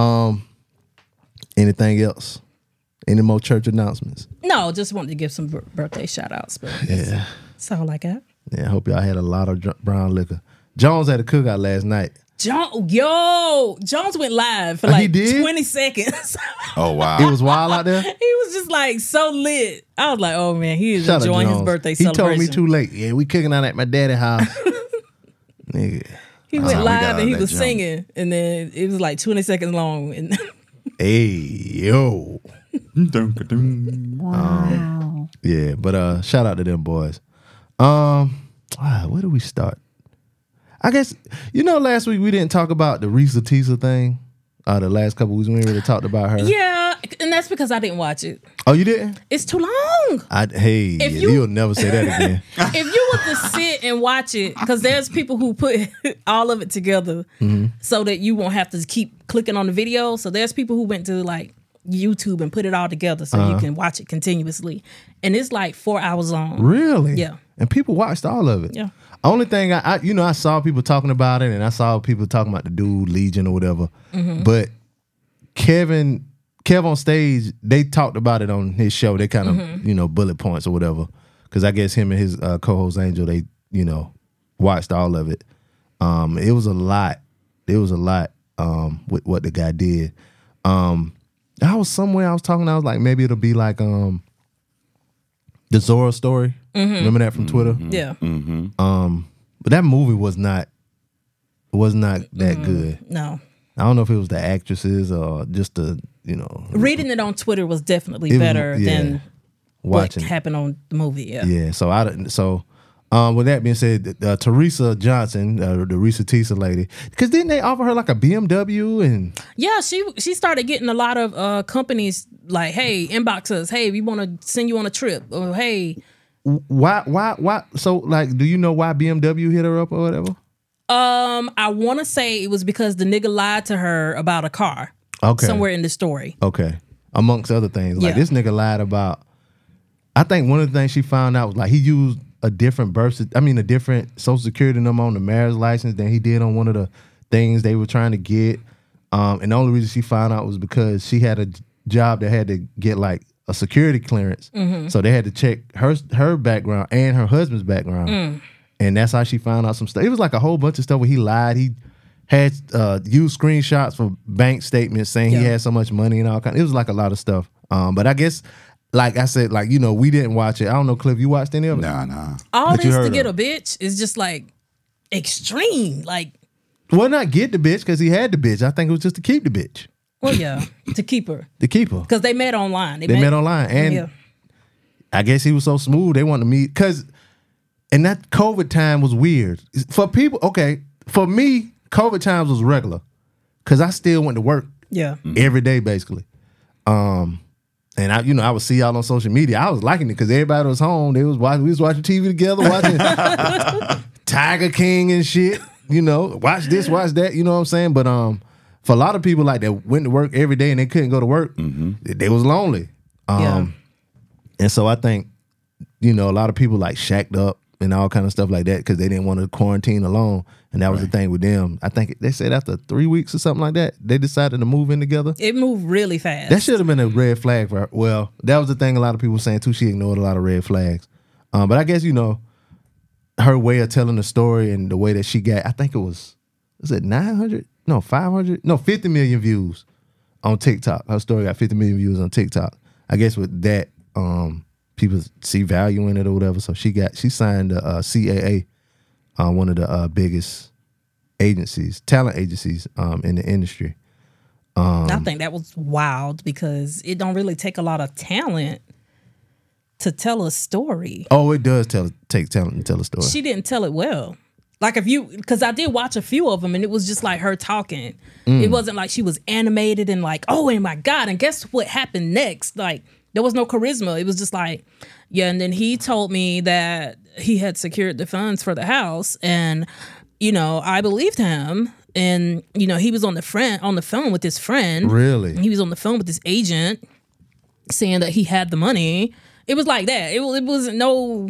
Anything else? Any more church announcements? No, just wanted to give some birthday shout outs. But Yeah. that's all I got. Yeah, I hope y'all had a lot of brown liquor. Jones had a cookout last night. Jones went live for He like did? 20 seconds. Oh wow. It was wild out there. He was just like so lit. I was like, oh man, he is Shout out enjoying his Jones. birthday He celebration. told me too late. Yeah, we cooking out at my daddy's house. Nigga. He how went we got live out and he that was jump. singing, and then it was like 20 seconds long. And Hey, yo. Yeah, but shout out to them boys. Where do we start? I guess last week we didn't talk about the Risa Tisa thing. The last couple weeks we ain't really talked about her. yeah, and that's because I didn't watch it. Oh, you didn't? It's too long. You'll never say that again. If you were to sit and watch it, because there's people who put all of it together so that you won't have to keep clicking on the video. So there's people who went to like YouTube and put it all together so you can watch it continuously. And it's like 4 hours long. Really? Yeah. And people watched all of it. Yeah. Only thing I saw people talking about it, and I saw people talking about the dude Legion or whatever. But Kev on stage, they talked about it on his show. They kind of bullet points or whatever. Because I guess him and his co-host Angel, they watched all of it. It was a lot. It was a lot with what the guy did. I was talking. I was like, maybe it'll be like the Zora story. Remember that from Twitter? Yeah. But that movie was not that good. No. I don't know if it was the actresses or just the Reading it on Twitter was definitely It was- better yeah. than watching. what happened on the movie. Yeah. Yeah. With that being said, Teresa Johnson, the Risa Tisa lady, because didn't they offer her like a BMW and Yeah, she started getting a lot of companies like, hey, inbox us. Hey, we want to send you on a trip. Or hey, why? So like, do you know why BMW hit her up or whatever? I want to say it was because the nigga lied to her about a car. Okay. Somewhere in the story. Okay. Amongst other things, like Yeah. this nigga lied about. I think one of the things she found out was like he used a different a different Social Security number on the marriage license than he did on one of the things they were trying to get. And the only reason she found out was because she had a job that had to get like a security clearance. So they had to check her background and her husband's background. And that's how she found out some stuff. It was like a whole bunch of stuff where he lied. He had used screenshots from bank statements saying he had so much money and all kind. It was like a lot of stuff. But I guess, like I said, like we didn't watch it. I don't know, Cliff, you watched any of it? Nah. All But you this to heard get of a bitch is just like extreme. Like, Well, not get the bitch because he had the bitch. I think it was just to keep the bitch, well, yeah, to keep her. to keep her. Because they met online. They met online, and Yeah. I guess he was so smooth. They wanted to meet because, and that COVID time was weird for people. Okay, for me, COVID times was regular because I still went to work Yeah. every day basically. And I would see y'all on social media. I was liking it because everybody was home. We was watching TV together, watching Tiger King and shit. Watch this, watch that. You know what I'm saying? But for a lot of people like that went to work every day and they couldn't go to work, they was lonely. Yeah. And so I think, a lot of people like shacked up and all kind of stuff like that because they didn't want to quarantine alone. And that was the thing with them. I think they said after 3 weeks or something like that, they decided to move in together. It moved really fast. That should have been a red flag for her. Well, that was the thing a lot of people were saying too. She ignored a lot of red flags. But I guess, her way of telling the story and the way that she got, I think it was it 900? No, 500? No, 50 million views on TikTok. Her story got 50 million views on TikTok. I guess with that, people see value in it or whatever. So she signed the CAA, one of the biggest talent agencies in the industry. I think that was wild because it don't really take a lot of talent to tell a story. Oh, it does take talent to tell a story. She didn't tell it well. Like because I did watch a few of them and it was just like her talking. Mm. It wasn't like she was animated and like, oh my God. And guess what happened next? Like there was no charisma. It was just like, yeah. And then he told me that he had secured the funds for the house and, I believed him. And, he was on the phone with his friend. Really? He was on the phone with his agent saying that he had the money. It was like that. It wasn't no.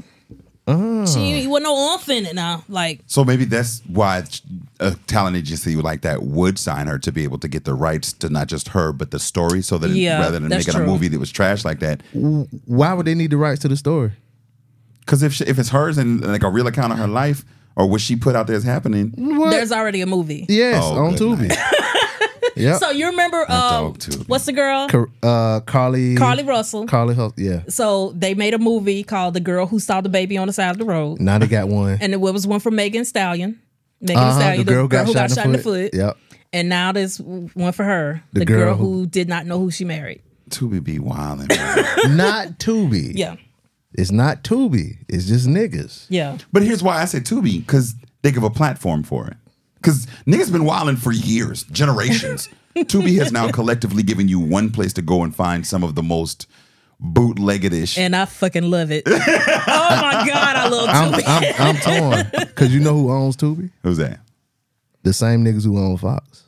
He wasn't no oomph in it now. Like, So maybe that's why a talent agency like that would sign her to be able to get the rights to not just her but the story, so that Yeah, rather than that's making a true. movie that was trash like that. Why would they need the rights to the story? Because if it's hers and like a real account of her life or what she put out there is happening. What? there's already a movie. Yes, Oh, on good Tubi. night. Yep. So you remember dog, too. what's the girl? Carly Russell. Carly Huff, yeah. So they made a movie called The Girl Who Saw the Baby on the Side of the Road. Now they got one. And it was one for Megan Thee Stallion. Megan Thee Stallion, the girl who got shot in the foot. Yep. And now there's one for her. The The girl girl who- who did not know who she married. Tubi be wildin'. man. Not Tubi. Yeah. It's not Tubi. It's just niggas. Yeah. But here's why I say Tubi, because they give a platform for it. Because niggas been wilding for years, generations. Tubi has now collectively given you one place to go and find some of the most bootlegged-ish. And I fucking love it. Oh my God, I love Tubi. I'm torn. Because you know who owns Tubi? Who's that? The same niggas who own Fox.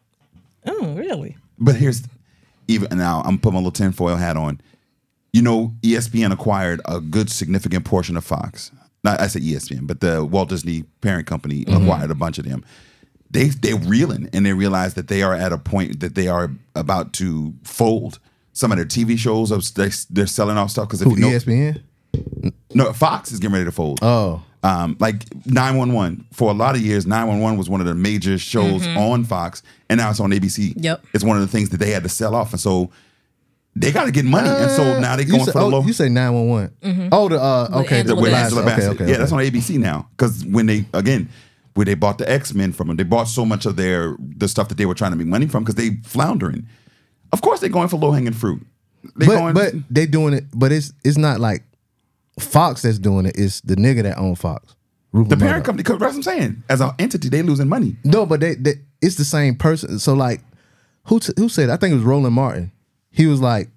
Oh, really? But here's even now. I'm putting my little tinfoil hat on. You know, ESPN acquired a good significant portion of Fox. Not I say ESPN, but the Walt Disney parent company acquired a bunch of them. They're reeling, and they realize that they are at a point that they are about to fold some of their TV shows. They're selling off stuff because if Who, you know, ESPN? no, Fox is getting ready to fold. Oh. Like 911. For a lot of years, 911 was one of the major shows on Fox, and now it's on ABC. Yep. It's one of the things that they had to sell off, and so they got to get money, and so now they're going for the low. You say 911. Oh, okay. Angela with Bassett. Angela Okay, Bassett. okay, Yeah, that's on ABC now. Because when they bought the X-Men from them, they bought so much of the stuff that they were trying to make money from because they floundering. Of course, they're going for low hanging fruit. But they doing it. But it's not like Fox that's doing it. It's the nigga that own Fox. Rupert the parent Murdoch. company. Cause that's what I'm saying. As an entity, they losing money. No, but they it's the same person. So like, who said? I think it was Roland Martin. He was like,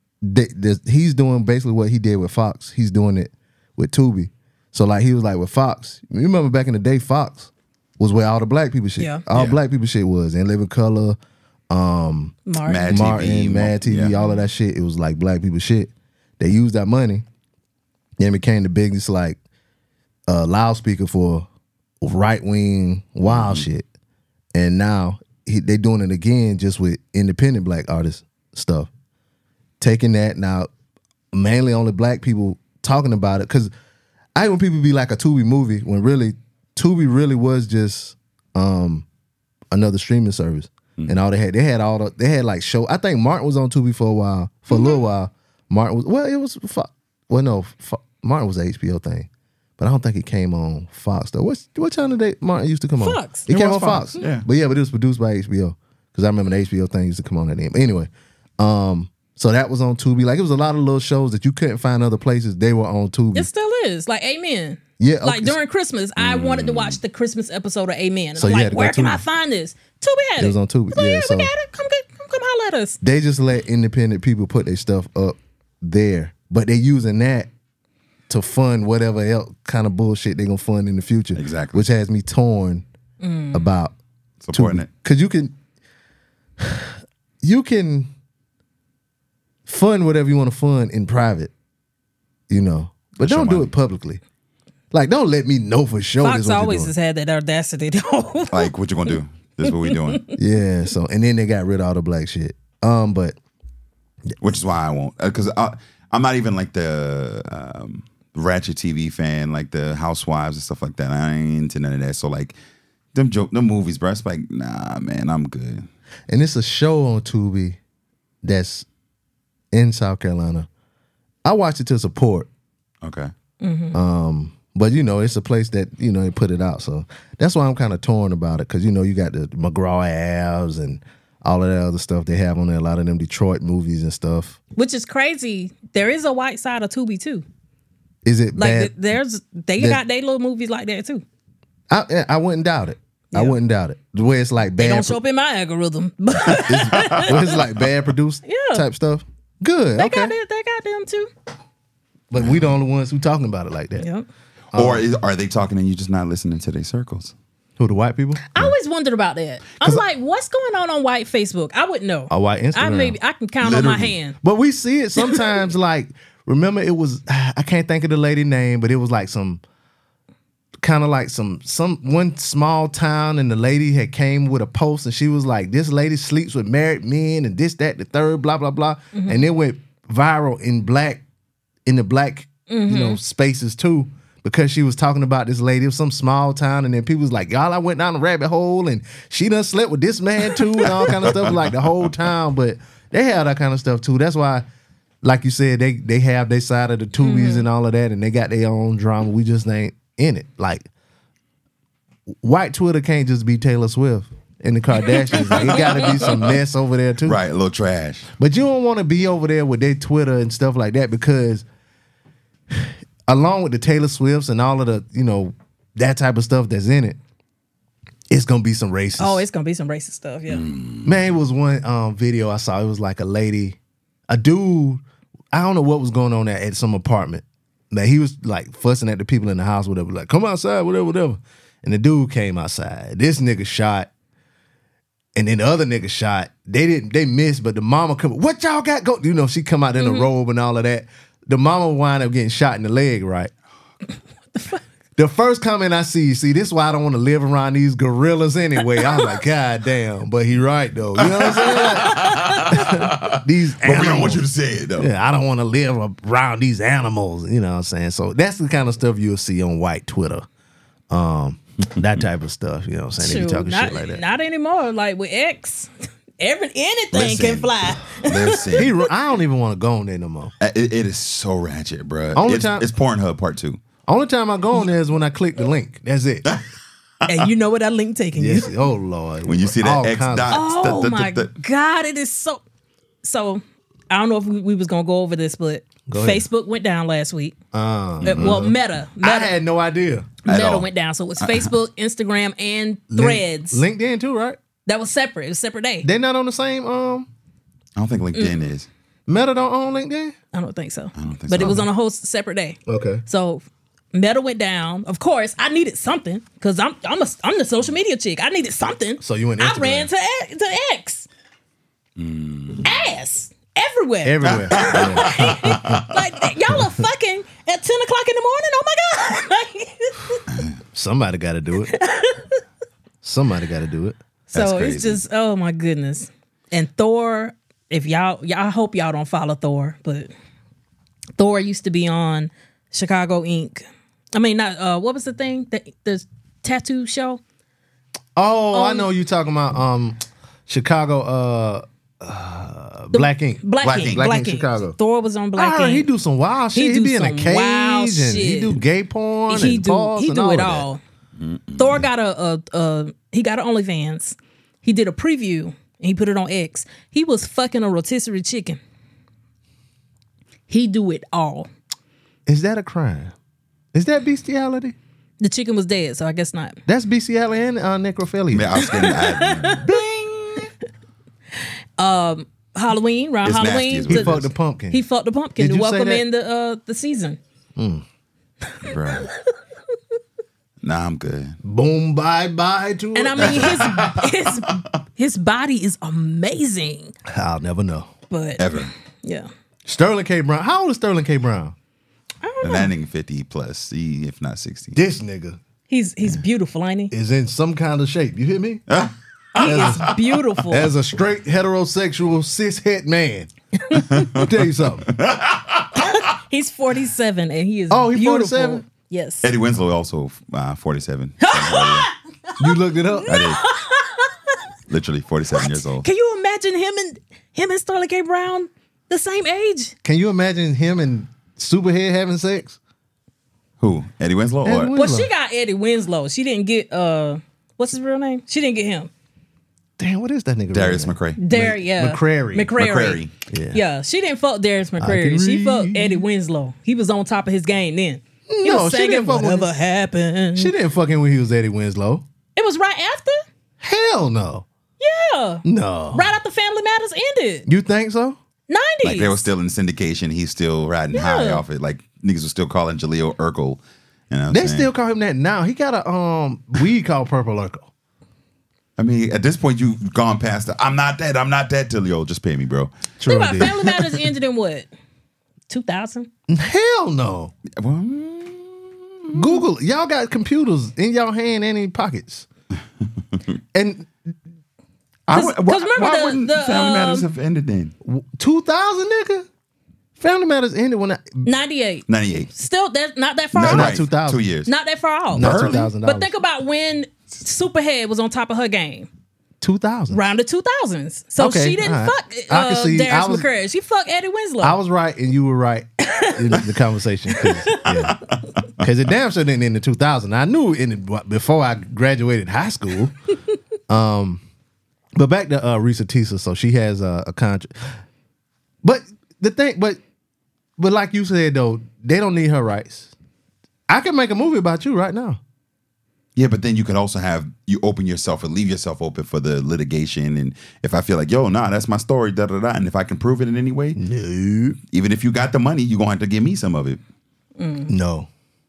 he's doing basically what he did with Fox. He's doing it with Tubi. So like he was like with Fox. You remember back in the day, Fox was where all the black people shit. Yeah. All Yeah. black people shit was. And Living Color, Martin. Mad Martin, TV, Mad TV, yeah. all of that shit. It was like black people shit. They used that money. Then it became the biggest like loudspeaker for right wing wild shit. And now they doing it again just with independent black artists stuff. Taking that now, mainly only black people talking about it. Cause I hate when people be like a Tubi movie when really Tubi really was just another streaming service. And all they had like show. I think Martin was on Tubi for a while, for a little while. Martin was Martin was an HBO thing, but I don't think it came on Fox though. What channel did Martin used to come on? Fox. It It came was on Fox. Fox, yeah. But it was produced by HBO because I remember the HBO thing used to come on at the end. Anyway, so that was on Tubi. Like it was a lot of little shows that you couldn't find other places. They were on Tubi. It still is. Like Amen. Yeah, okay. Like during Christmas, I wanted to watch the Christmas episode of Amen. And So I'm you had like, to go where can Tubi. I find this? Tubi had it. It was on Tubi, I was like, yeah, yeah, so- we got it. Come holler at us. They just let independent people put their stuff up there, but they using that to fund whatever else kind of bullshit they gonna fund in the future. Exactly. Which has me torn about Supporting it. because you can fund whatever you want to fund in private, but Show don't do money. it publicly. Like, don't let me know for sure. Fox this what you're always doing. has had that audacity though. Like, what you gonna do? This is what we doing. Yeah. So and then they got rid of all the black shit. But Which is why I won't. Because I'm not even like the Ratchet TV fan, like the Housewives and stuff like that. I ain't into none of that. So like them movies, bro. It's like, nah, man, I'm good. and it's a show on Tubi that's in South Carolina. I watched it to support. Okay. But it's a place that they put it out, so that's why I'm kind of torn about it. Because you got the McGraw-Avs and all of that other stuff they have on there. A lot of them Detroit movies and stuff. Which is crazy. There is a white side of Tubi too. Is it Like bad? they got their little movies like that too. I wouldn't doubt it. I Yeah. wouldn't doubt it. The way it's like They bad, don't show up in my algorithm. But where it's like bad produced Yeah. type stuff. Good, they okay. got them too. But we the only ones who talking about it like that. Yep. Or are they talking and you just not listening to their circles? Who, the white people? I always wondered about that. I'm like, what's going on white Facebook? I wouldn't know. Or white Instagram? I can count on my Literally. hand. But we see it sometimes like remember it was, I can't think of the lady name, but it was like some one small town, and the lady had came with a post, and she was like, this lady sleeps with married men and this, that, the third, blah, blah, blah. And it went viral in the black spaces too, because she was talking about this lady of some small town, and then people was like, y'all, I went down the rabbit hole and she done slept with this man too, and all kind of stuff, like the whole town. But they have that kind of stuff too. That's why, like you said, they have their side of the Tubies and all of that, and they got their own drama. We just ain't in it. Like, white Twitter can't just be Taylor Swift and the Kardashians. Like, it gotta be some mess over there too. Right, a little trash. But you don't want to be over there with their Twitter and stuff like that, because along with the Taylor Swifts and all of the, that type of stuff that's in it, it's gonna be some racist. Oh, it's gonna be some racist stuff, yeah. Man, it was one video I saw. It was like a dude, I don't know what was going on at some apartment. Like, he was like fussing at the people in the house, whatever, like, come outside, whatever. And the dude came outside. This nigga shot, and then the other nigga shot. They missed, but the mama come, what y'all got go? She come out in a robe and all of that. The mama wind up getting shot in the leg, right? What the fuck? The first comment I see, this is why I don't want to live around these gorillas anyway. I was like, God damn, but he right though. You know what I'm saying? These animals. But we don't want you to say it though. Yeah, I don't want to live around these animals. You know what I'm saying? So that's the kind of stuff you'll see on white Twitter. That type of stuff. You know what I'm saying? They be talking shit like that. Not anymore. Like with X, anything can fly. Listen, I don't even want to go on there no more. It is so ratchet, bro. It's Pornhub Part 2. Only time I go on there is when I click the link. That's it. And you know where that link taking you. Oh Lord. When you see that X dots. Oh my God, it is so. So I don't know if we was gonna go over this, but Facebook went down last week. Well, Meta. I had no idea. Meta went down. So it was Facebook, Instagram, and Threads. LinkedIn too, right? That was separate. It was a separate day. They're not on the same. I don't think LinkedIn is. Meta don't own LinkedIn? I don't think so. But it was on a whole separate day. Okay. So Meta went down. Of course, I needed something because I'm the social media chick. I needed something. So you went Instagram. I ran to X. Ass. Everywhere. Like, y'all are fucking at 10 o'clock in the morning? Oh my God. Somebody got to do it. So it's just, oh my goodness. And Thor, if I hope y'all don't follow Thor, but Thor used to be on Chicago Inc. I mean, not, what was the thing? The tattoo show? Oh, I know you talking about Chicago, Black Ink. Black Ink. Chicago. Thor was on Black Ink. He do some wild shit. He be in a cage and he do gay porn he and do all it that. all. Thor got he got an OnlyFans. He did a preview and he put it on X. He was fucking a rotisserie chicken. He do it all. Is that a crime? Is that bestiality? The chicken was dead, so I guess not. That's bestiality and necrophilia. Man, I was getting Halloween, around It's Halloween. nasty, He fucked the pumpkin. He fucked the pumpkin Did to you say welcome that? in the season. Bro. Nah, I'm good. Boom, bye to And it. I mean, his body is amazing. I'll never know. But Ever. yeah. Sterling K. Brown. How old is Sterling K. Brown? And that nigga 50 plus, if not 60. This nigga He's beautiful, ain't he? is in some kind of shape. You hear me? He is beautiful. As a straight heterosexual cishet man, I'll tell you something. He's 47 and he is Oh, he's beautiful. 47? Yes. Eddie Winslow also 47. You looked it up. I did. Literally 47 years old. Can you imagine him and Sterling K. Brown the same age? Can you imagine him and Superhead having sex? Who? Eddie Winslow? Eddie Or Winslow. Well, she got Eddie Winslow. She didn't get what's his real name? She didn't get him. Damn, what is that nigga? Darius name? McCray? McCrary. McCrary. Yeah, she didn't fuck Darius McCrary. She fucked Eddie Winslow. He was on top of his game then. He No, was she singing didn't fuck with Whatever him. Happened. She didn't fucking when he was Eddie Winslow. It was right after? Hell no. Yeah. No. Right after Family Matters ended. You think so? 90s. Like they were still in syndication. He's still riding high off it. Like niggas were still calling Jaleel Urkel. You know what I'm They saying? still call him that now. He got a weed called Purple Urkel. I mean, at this point, you've gone past the I'm not that till yo, just pay me, bro. Think about it, Family Matters ended in what? 2000. Hell no. Well, Google. Y'all got computers in y'all hand and in pockets. And Because remember why wouldn't the Family Matters have ended then? 2000, nigga. Family Matters ended when 98. 98. Still, that's not that far No, off. not 2000. 2 years. Not that far off. not Early. $2,000. But think about when Superhead was on top of her game. 2000. Around the 2000s. So Okay, she didn't all right. fuck I can see- Darius I was- McCrary. She fucked Eddie Winslow. I was right and you were right in the conversation. Because it damn sure didn't end in 2000. I knew it ended before I graduated high school. But back to Risa Tisa. So she has a contract. But the thing, but like you said though, they don't need her rights. I can make a movie about you right now. Yeah, but then you could also you open yourself and leave yourself open for the litigation. And if I feel like, yo, nah, that's my story, da da da. And if I can prove it in any way, No. even if you got the money, you're going to have to give me some of it. No.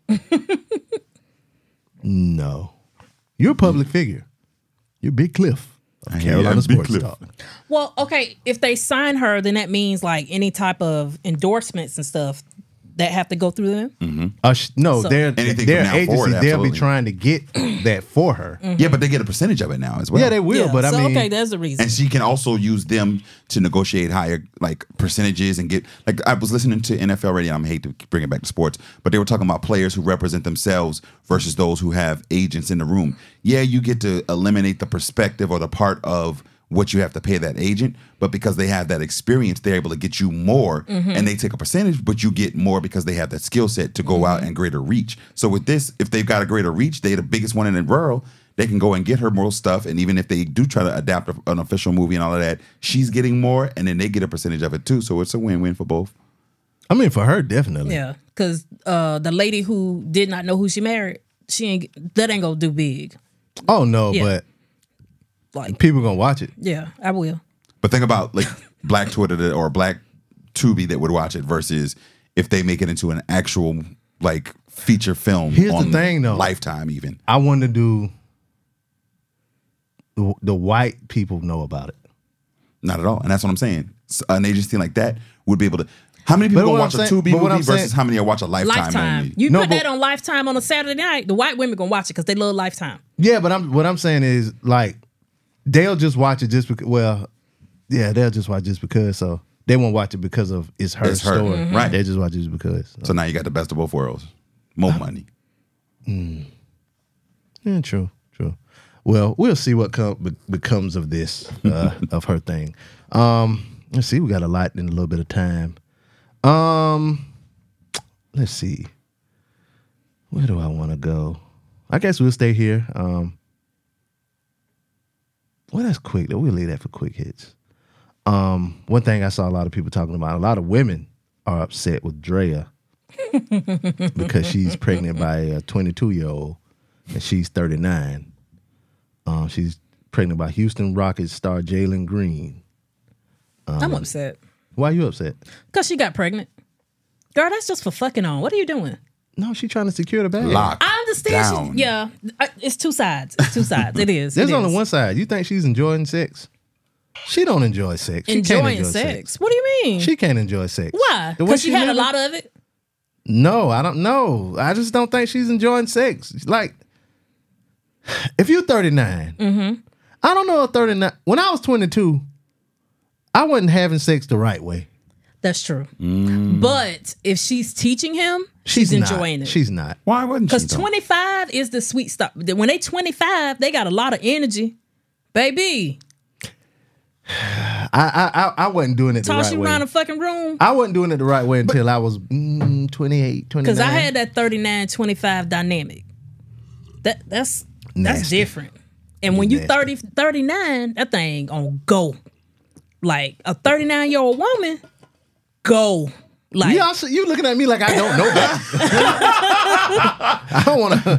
No. You're a public figure. You're Big Cliff of Carolina Big Sports Cliff. Talk. Well, okay, if they sign her, then that means like any type of endorsements and stuff that have to go through them. No, So- their Anything their from now agency, forward, they'll be absolutely. trying to get that for her. Yeah, but they get a percentage of it now as well. Yeah, they will, Yeah, but so, I mean, okay, there's a reason. And she can also use them to negotiate higher like percentages and get like I was listening to NFL radio. I hate to bring it back to sports, but they were talking about players who represent themselves versus those who have agents in the room. Yeah, you get to eliminate the perspective or the part of what you have to pay that agent, but because they have that experience, they're able to get you more and they take a percentage, but you get more because they have that skill set to go out and greater reach. So with this, if they've got a greater reach, they're the biggest one in the rural, they can go and get her more stuff. And even if they do try to adapt an official movie and all of that, she's getting more and then they get a percentage of it too. So it's a win-win for both. I mean, for her, definitely. Yeah, because the lady who did not know who she married, that ain't gonna do big. Oh no, Yeah. but Like, people gonna watch it. yeah, I will. But think about like Black Twitter or Black Tubi that would watch it versus if they make it into an actual like feature film. Here's the on thing, though. Lifetime even. I want to do the white people know about it. Not at all. And that's what I'm saying. An agency like that would be able to. How many people But gonna what watch I'm a saying- Tubi but what movie I'm saying- versus how many will watch a Lifetime Lifetime. movie? You No, put but- that on Lifetime on a Saturday night, the white women gonna watch it because they love Lifetime. Yeah, but what I'm saying is like they'll just watch it just because. Well, yeah, they'll just watch just because. So they won't watch it because of it's her It's her, story. Mhm. right. They just watch it just because. So now you got the best of both worlds. More money. Yeah, true. Well, we'll see what becomes of this of her thing. Let's see. We got a lot in a little bit of time. Let's see. Where do I want to go? I guess we'll stay here. Well, that's quick. We'll leave that for quick hits. One thing I saw a lot of people talking about, a lot of women are upset with Drea because she's pregnant by a 22-year-old and she's 39. She's pregnant by Houston Rockets star Jalen Green. I'm upset Why are you upset? because she got pregnant. Girl, that's just for fucking on. What are you doing? No, she's trying to secure the bag. Lock I understand. down. Yeah, it's two sides. It's two sides. It is. There's It only is. one side. You think she's enjoying sex? She don't enjoy sex. She can't Enjoying enjoy sex. What do you mean? She can't enjoy sex. Why? The way Because she had a living- lot of it. No, I don't know. I just don't think she's enjoying sex. Like, if you're 39, I don't know if 39. When I was 22, I wasn't having sex the right way. That's true. But if she's teaching him, she's not. enjoying it. She's not. Why wouldn't she? Because though? 25 is the sweet stuff. When they 25, they got a lot of energy. Baby, I wasn't doing it the toss right you way. around the fucking room. I wasn't doing it the right way until I was 28, 29. Because I had that 39-25 dynamic. That's Nasty. different. And when you Nasty. 39, that thing on go. Like a 39-year-old woman, go. Like You looking at me like I don't know that. I don't want to.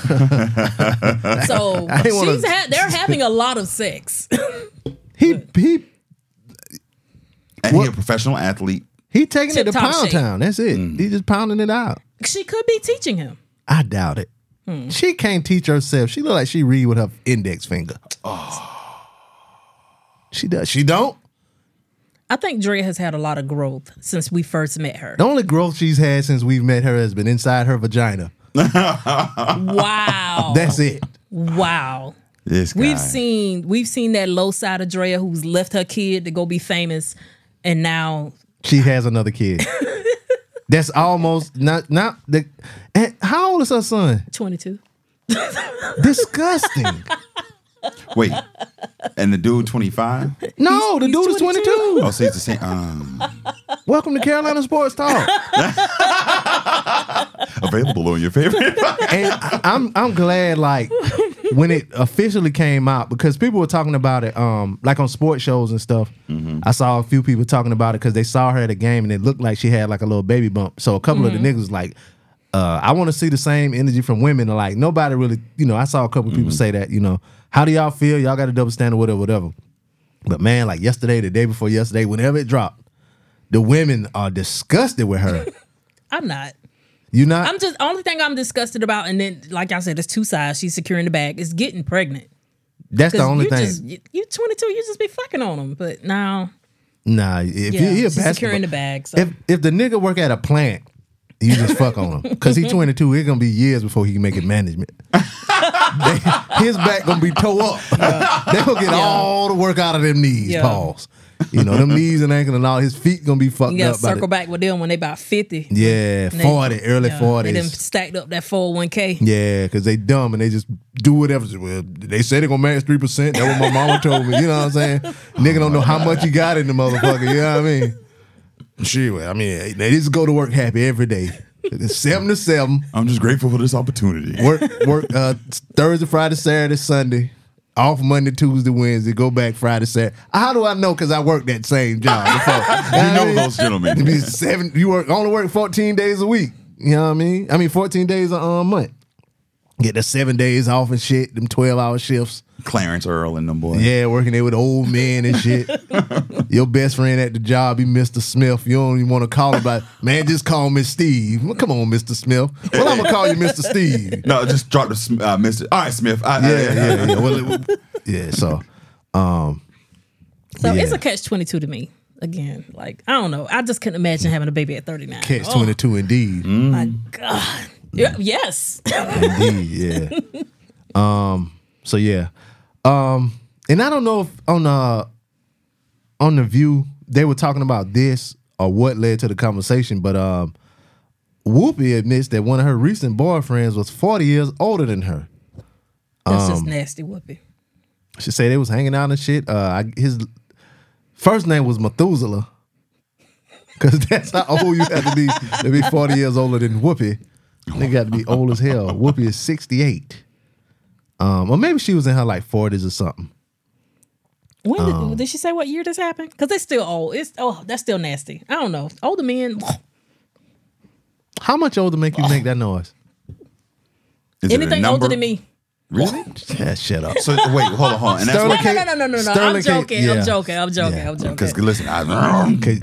so I ain't wanna- they're having a lot of sex. He And he's a professional athlete. taking it to Tip-top Pound shape. Town. That's it. He just pounding it out. She could be teaching him. I doubt it. She can't teach herself. She look like she read with her index finger. Oh. She does. She don't. I think Drea has had a lot of growth since we first met her. The only growth she's had since we've met her has been inside her vagina. Wow. That's it. Wow. This guy. We've seen that low side of Drea who's left her kid to go be famous, and now She has another kid. That's almost not the. And how old is her son? 22. Disgusting. Wait, and the dude 25? No, the He's dude is 22. Oh, so he's the same. Welcome to Carolina Sports Talk. Available on your favorite. And I'm glad, like, when it officially came out, because people were talking about it, like on sports shows and stuff. I saw a few people talking about it because they saw her at a game and it looked like she had like a little baby bump. So a couple of the niggas was like, I want to see the same energy from women. And like, nobody really, I saw a couple of people say that, how do y'all feel? Y'all got a double standard, whatever. But man, like yesterday, the day before yesterday, whenever it dropped, the women are disgusted with her. I'm not. You not? I'm just, only thing I'm disgusted about, and then, like I said, there's two sides. She's securing the bag. Is getting pregnant. That's the 'Cause only you thing. You 22, you just be fucking on them. But now, Nah, if yeah, you're a she's basketball, securing the bag. So. if the nigga work at a plant, you just fuck on him because he's 22. It's gonna be years before he can make it management. His back gonna be tore up. They gonna get all the work out of them knees. Yeah. Pause. Them knees and ankle and all. His feet gonna be fucked You gotta up. by circle back with them when they about 50. Yeah, And 40, early They 40s. done stacked up that 401k. Yeah, because they dumb and they just do whatever. Well, they said they're gonna match 3%. That's what my mama told me. You know what I'm saying? Nigga don't know how much you got in the motherfucker. You know what I mean? Shit, they just go to work happy every day. It's 7 to 7. I'm just grateful for this opportunity. Work Thursday, Friday, Saturday, Sunday. Off Monday, Tuesday, Wednesday. Go back Friday, Saturday. How do I know? Because I worked that same job before. You know those gentlemen. It be 7. You only work 14 days a week. You know what I mean? 14 days a month. Get the 7 days off and shit. Them 12-hour shifts. Clarence Earl and them boys. Yeah, working there with old men and shit. Your best friend at the job, he Mr. Smith. You don't even want to call him like, man, just call me Steve. Well, come on, Mr. Smith. Well, I'm going to call you Mr. Steve. No, just drop the Mr. All right, Smith. Yeah. Well, so So yeah. it's a catch-22 to me. Again, like, I don't know. I just couldn't imagine having a baby at 39. Catch 22 indeed. My God. Yeah, yes. Indeed, yeah. So yeah. And I don't know if on the View they were talking about this or what led to the conversation, but Whoopi admits that one of her recent boyfriends was 40 years older than her. That's just nasty, Whoopi. She said they was hanging out and shit. His first name was Methuselah, because that's how old you have to be 40 years older than Whoopi. They got to be old as hell. Whoopi is 68. Or maybe she was in her like 40s or something. When did she say what year this happened? Because it's still old. That's still nasty. I don't know. Older men. How much older make you make that noise? Is it a Anything number? older than me. Really? Yeah, shut up. So wait, hold on. And that's Sterling what, K- No. Sterling I'm K- joking. yeah. I'm joking. Yeah. because listen, Okay.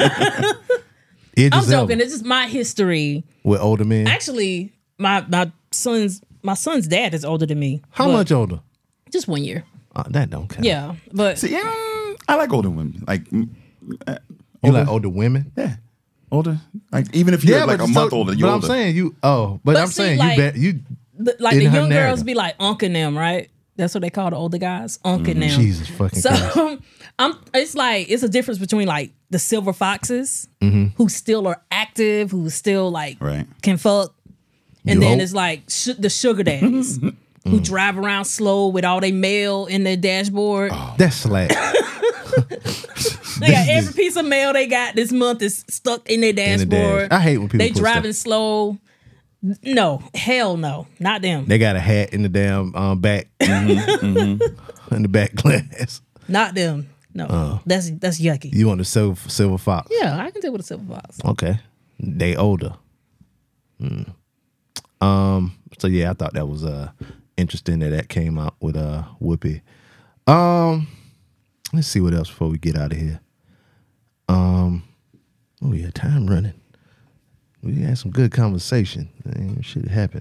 I'm joking. It's just my history. With older men. Actually, my son's dad is older than me. How but much older? Just 1 year. That don't count. Yeah, but see, I like older women. Like You like older women? yeah, older. Like even if you're like a month older, you're but older. I'm saying you. Oh, but I'm see, saying like, you like in the her young narrative. girls be like Unc and them, right? That's what they call the older guys, Unc and them. Jesus fucking Christ. So it's like it's a difference between like the silver foxes who still are active, who still like Right. can fuck, and You then hope. it's like the sugar daddies who drive around slow with all their mail in their dashboard. That's slack. They got every piece of mail they got this month is stuck in their the dashboard. dash. I hate when people they put driving stuff- slow. No, hell no, not them. They got a hat in the damn back, in the back glass. Not them. No, that's yucky. You want the silver fox? Yeah, I can deal with a silver fox. Okay, they older. So yeah, I thought that was interesting that came out with Whoopi. Let's see what else before we get out of here. Oh yeah, time running. We had some good conversation. Shit happened.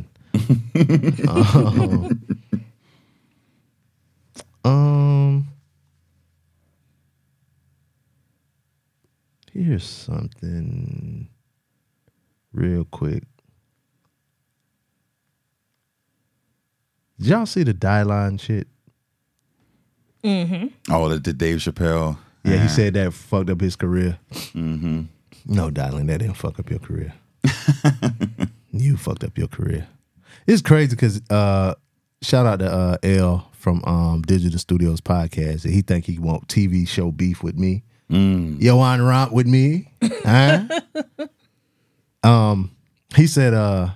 Here's something real quick. Did y'all see the Die-Line shit? Oh, the Dave Chappelle. Yeah, he said that fucked up his career. No, darling, that didn't fuck up your career. You fucked up your career. It's crazy because shout out to L from Digital Studios podcast. He think he want TV show beef with me. You want to romp with me? Huh? He said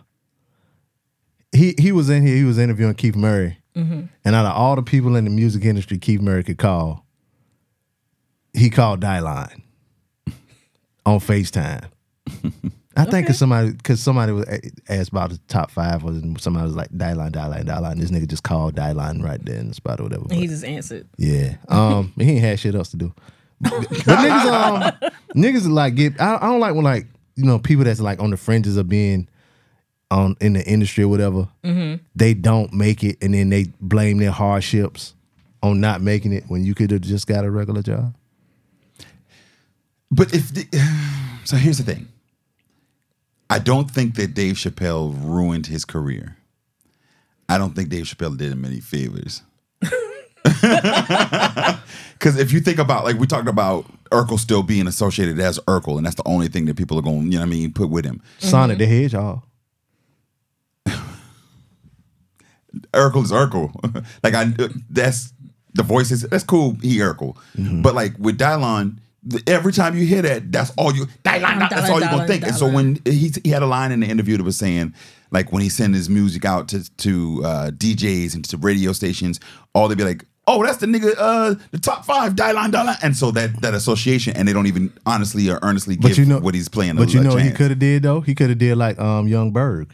he was in here. He was interviewing Keith Murray, and out of all the people in the music industry, Keith Murray could call. He called Die-Line on FaceTime. I think because somebody was asked about the top 5, and somebody was like Die-Line. This nigga just called Die-Line right there in the spot or whatever. And he just answered. Yeah, he ain't had shit else to do. But niggas like I don't like when like people that's like on the fringes of being in the industry or whatever. They don't make it, and then they blame their hardships on not making it when you could have just got a regular job. But so here's the thing. I don't think that Dave Chappelle ruined his career. I don't think Dave Chappelle did him any favors. Because if you think about, like we talked about Urkel still being associated as Urkel, and that's the only thing that people are going, put with him. Sonic the Hedgehog. Urkel is Urkel. That's the voices. That's cool. He Urkel. But like with Die-Line, every time you hear that, that's all you. That's all you're gonna think. And so when he had a line in the interview that was saying, like when he sent his music out to DJs and to radio stations, all they'd be like, "Oh, that's the nigga, the top 5, Die-Line. And so that association, and they don't even honestly or earnestly give what he's playing. But you know what he could have did though? He could have did like Young Berg.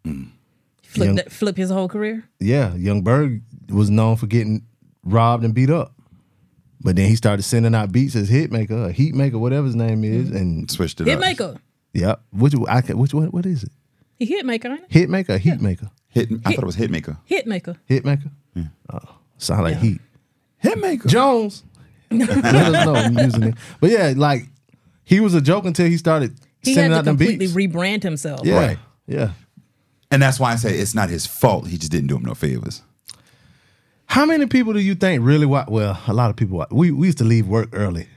Flip his whole career? Yeah, Young Berg was known for getting robbed and beat up. But then he started sending out beats as Hitmaker, or Heatmaker, whatever his name is, and switched it up. Hitmaker. Yep. What is it? He Hitmaker, ain't it? Hitmaker or Heatmaker? I thought it was Hitmaker. Hitmaker. Hitmaker? Yeah. Oh, sound like Heat. Hitmaker. Jones. Let us know I'm using it. But yeah, like he was a joke until he started sending out them beats. He had to completely rebrand himself. Yeah. Right. Yeah. And that's why I say it's not his fault. He just didn't do him no favors. How many people do you think really watch? Well, a lot of people watch. We used to leave work early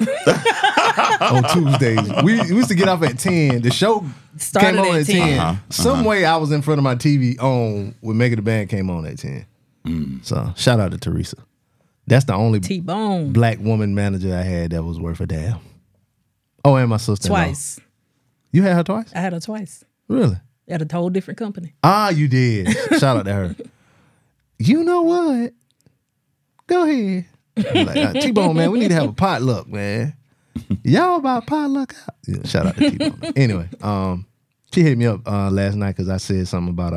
on Tuesdays. We used to get off at 10. The show Started came on at at 10. Some way I was in front of my TV on when Mega the Band came on at 10. So shout out to Teresa. That's the only T-Bone. black woman manager I had that was worth a damn. Oh, and my sister. Twice. You had her twice? I had her twice. Really? At a whole different company. Ah, you did. Shout out to her. You know what? Go ahead. Like, T-Bone, man, we need to have a potluck, man. Y'all about potluck out? Yeah, shout out to T-Bone. Anyway, she hit me up last night because I said something about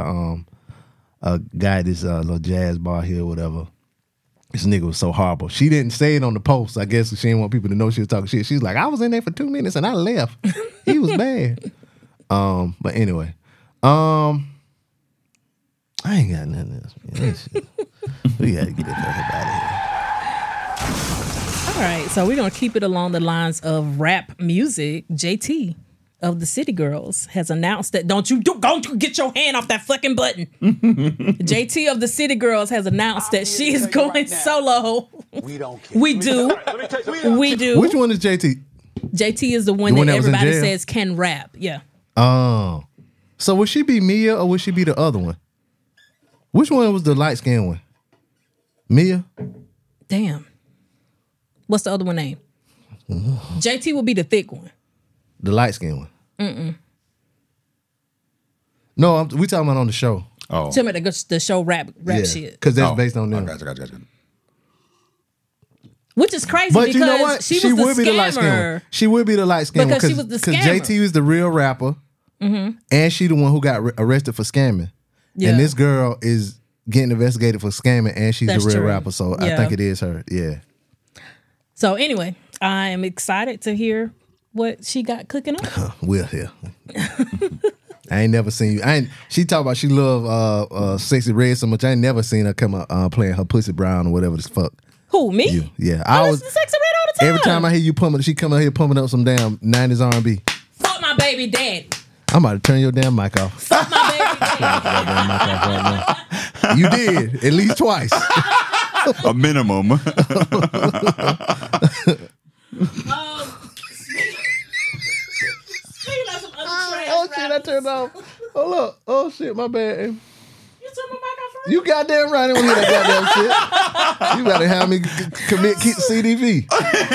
a guy at this little jazz bar here or whatever. This nigga was so horrible. She didn't say it on the post. I guess she didn't want people to know she was talking shit. She's like, I was in there for 2 minutes and I left. He was bad. But anyway, I ain't got nothing else. We gotta get that fuck out of here. All right, so we're gonna keep it along the lines of rap music. JT of the City Girls has announced that don't you get your hand off that fucking button. JT of the City Girls has announced that she is going solo. We don't care. We do. We do. Which one is JT? JT is the one that was in everybody jail? says can rap. Yeah. Oh. So would she be Mia or would she be the other one? Which one was the light skinned one? Mia? Damn. What's the other one name? JT will be the thick one. The light skinned one. No, we talking about on the show. Oh. Tell me the show rap shit. Because that's based on them. Gotcha. Which is crazy But because you know what? she was would the be the light skinned scammer. one. She would be the light skinned one. Because she was the scammer. JT was the real rapper. And she the one who got arrested for scamming. Yeah. And this girl is getting investigated for scamming and she's That's the real true. rapper. So I Yeah. think it is her. Yeah. So anyway, I am excited to hear what she got cooking up. We're here. I ain't never seen you. She talk about she love Sexy Red so much. I ain't never seen her come up playing her Pussy Brown or whatever the fuck. Who, me? You. Yeah. I listen to Sexy Red all the Every time I hear you pumping, she come out here pumping up some damn 90s R&B. Fuck my baby daddy. I'm about to turn your damn mic off. Fuck my baby daddy. Goddamn mic off right now. You did at least twice. A minimum. Speaking of some other trash Oh shit, I rappers. turned off. Hold up. Oh shit, my bad. You turn my mic off for real? You goddamn right. I don't hear that goddamn shit. You gotta have me commit CDV.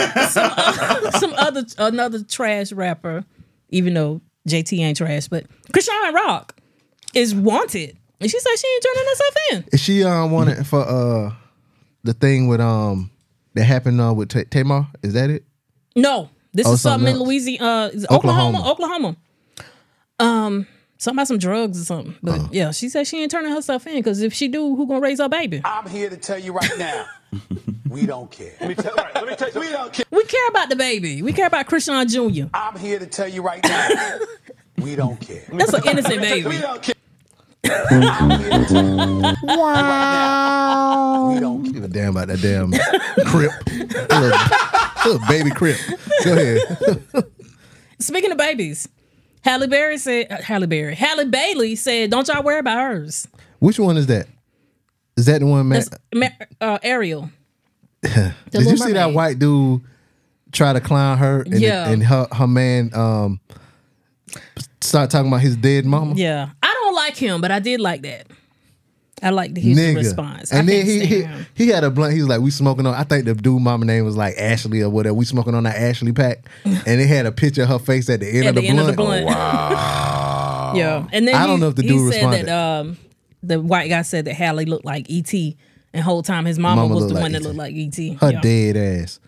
Another trash rapper, even though JT ain't trash, but Krishan Rock is wanted. And she said she ain't turning herself in. Is she wanted for the thing with that happened with Tamar? Is that it? No. This Oh, is something in something else. Louisiana, Oklahoma. Something about some drugs or something. But yeah, she said she ain't turning herself in because if she do, who gonna raise her baby? I'm here to tell you right now, we don't care. Let me tell you, we don't care. We care about the baby. We care about Krishan Jr. I'm here to tell you right now, we don't care. That's an innocent baby. We don't care. I'm here to tell you right now, we don't care. Give a damn about that damn crip. little baby crip. Go ahead. Speaking of babies, Halle Bailey said, "Don't y'all worry about hers." Which one is that? Is that the one, man? Ariel. Did you see that white dude try to clown her? And, Yeah. and her man start talking about his dead mama? Yeah, I don't like him, but I did like that. I liked his Nigga. response. And I then can't stand him. he had a blunt. He was like, "We smoking on." I think the dude mama name was like Ashley or whatever. We smoking on that Ashley pack, and it had a picture of her face at the end, At of, the the end of the blunt. blunt. Wow. Yeah, and then I don't know if the dude he said responded. that the white guy said that Halle looked like E.T. and whole time his mama was looked the like one that E.T. looked like E.T. Her Yeah. dead ass.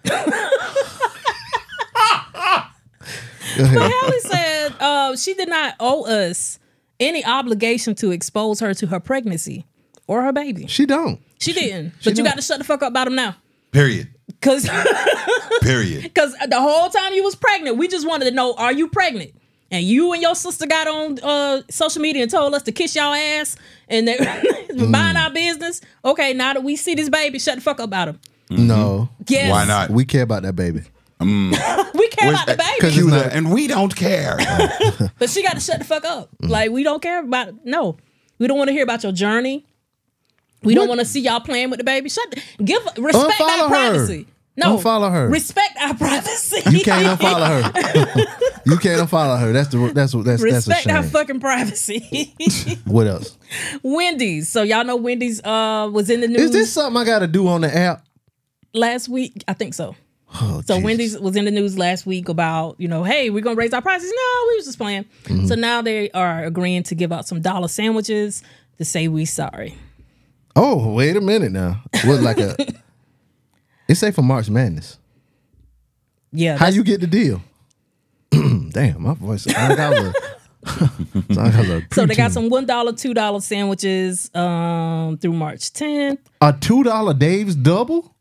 Go But ahead. Halle said she did not owe us any obligation to expose her to her pregnancy or her baby. She don't. She didn't. But you don't. got to shut the fuck up about him now. Period. Because Period. the whole time you was pregnant, we just wanted to know, are you pregnant? And you and your sister got on social media and told us to kiss y'all ass and they mind our business. Okay, now that we see this baby, shut the fuck up about him. No. Yes. Why not? We care about that baby. We care about the baby. Cause it's not- And we don't care. But she got to shut the fuck up. Like, we don't care about it. No. We don't want to hear about your journey. We don't want to see y'all playing with the baby. Respect Unfollow our her. privacy. No. Unfollow her. Respect our privacy. You can't unfollow her. You can't unfollow her. That's a Respect our shame. fucking privacy. What else? Wendy's. So y'all know Wendy's was in the news Is this something I got to do on the app? last week. I think so. Oh, So Jesus. Wendy's was in the news last week about, hey, we're going to raise our prices. No, we was just playing. Mm-hmm. So now they are agreeing to give out some dollar sandwiches to say we sorry. Oh, wait a minute now. Was like a. It say for March Madness. Yeah. How that's- you get the deal? Damn, my voice. Sound like I was a So they got preteen. some $1, $2 sandwiches through March 10th. A $2 Dave's double.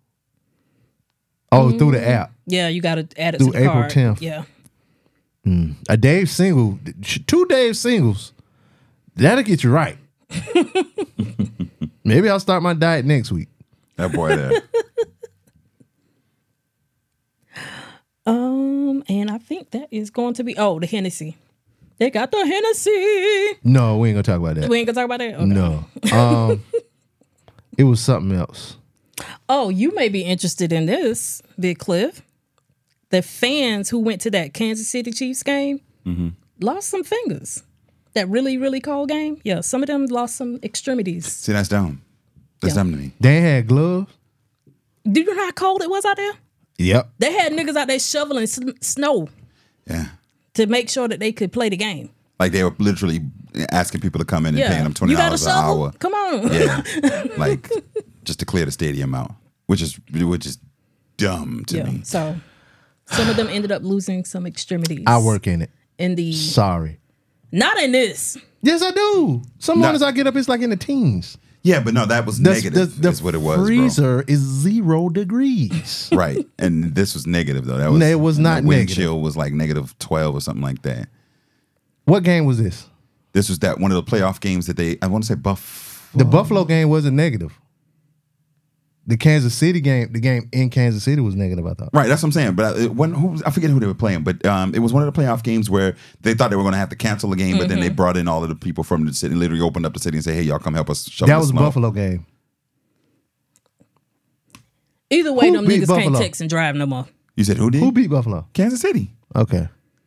Oh, through the app. Yeah, you got to add it Through to the April card. 10th. Yeah. A Dave single, 2 Dave singles. That'll get you right. Maybe I'll start my diet next week. That boy there. And I think that is going to be the Hennessy. They got the Hennessy. No, we ain't gonna talk about that. We ain't gonna talk about that. Okay. No. It was something else. Oh, you may be interested in this, Big Cliff. The fans who went to that Kansas City Chiefs game lost some fingers. That really, really cold game. Yeah, some of them lost some extremities. See, that's dumb. That's Yeah. dumb to me. They had gloves. Do you know how cold it was out there? Yep. They had niggas out there shoveling snow Yeah. to make sure that they could play the game. Like they were literally asking people to come in and Yeah, paying them you got a $20 an shovel? hour. Come on. Yeah. Like just to clear the stadium out, which is dumb to Yeah. me. So some of them ended up losing some extremities. I work in it. in the Sorry. not in this. Yes, I do. Some No. mornings I get up, it's like in the teens. Yeah, but no, that was negative. The is what it was, freezer is 0 degrees. bro. Right, and this was negative though. That was No, it was not the wind negative. chill was like -12 or something like that. What game was this? This was that one of the playoff games that I want to say The Buffalo game wasn't negative. the Kansas City game, the game in Kansas City was negative, I thought. Right, that's what I'm saying. But I forget who they were playing, but it was one of the playoff games where they thought they were going to have to cancel the game, but then they brought in all of the people from the city and literally opened up the city and said, hey, y'all come help us shovel That the was a snow. Buffalo game. Either way, Who them beat niggas Buffalo? can't text and drive no more. You said who did? Who beat Buffalo? Kansas City. Okay.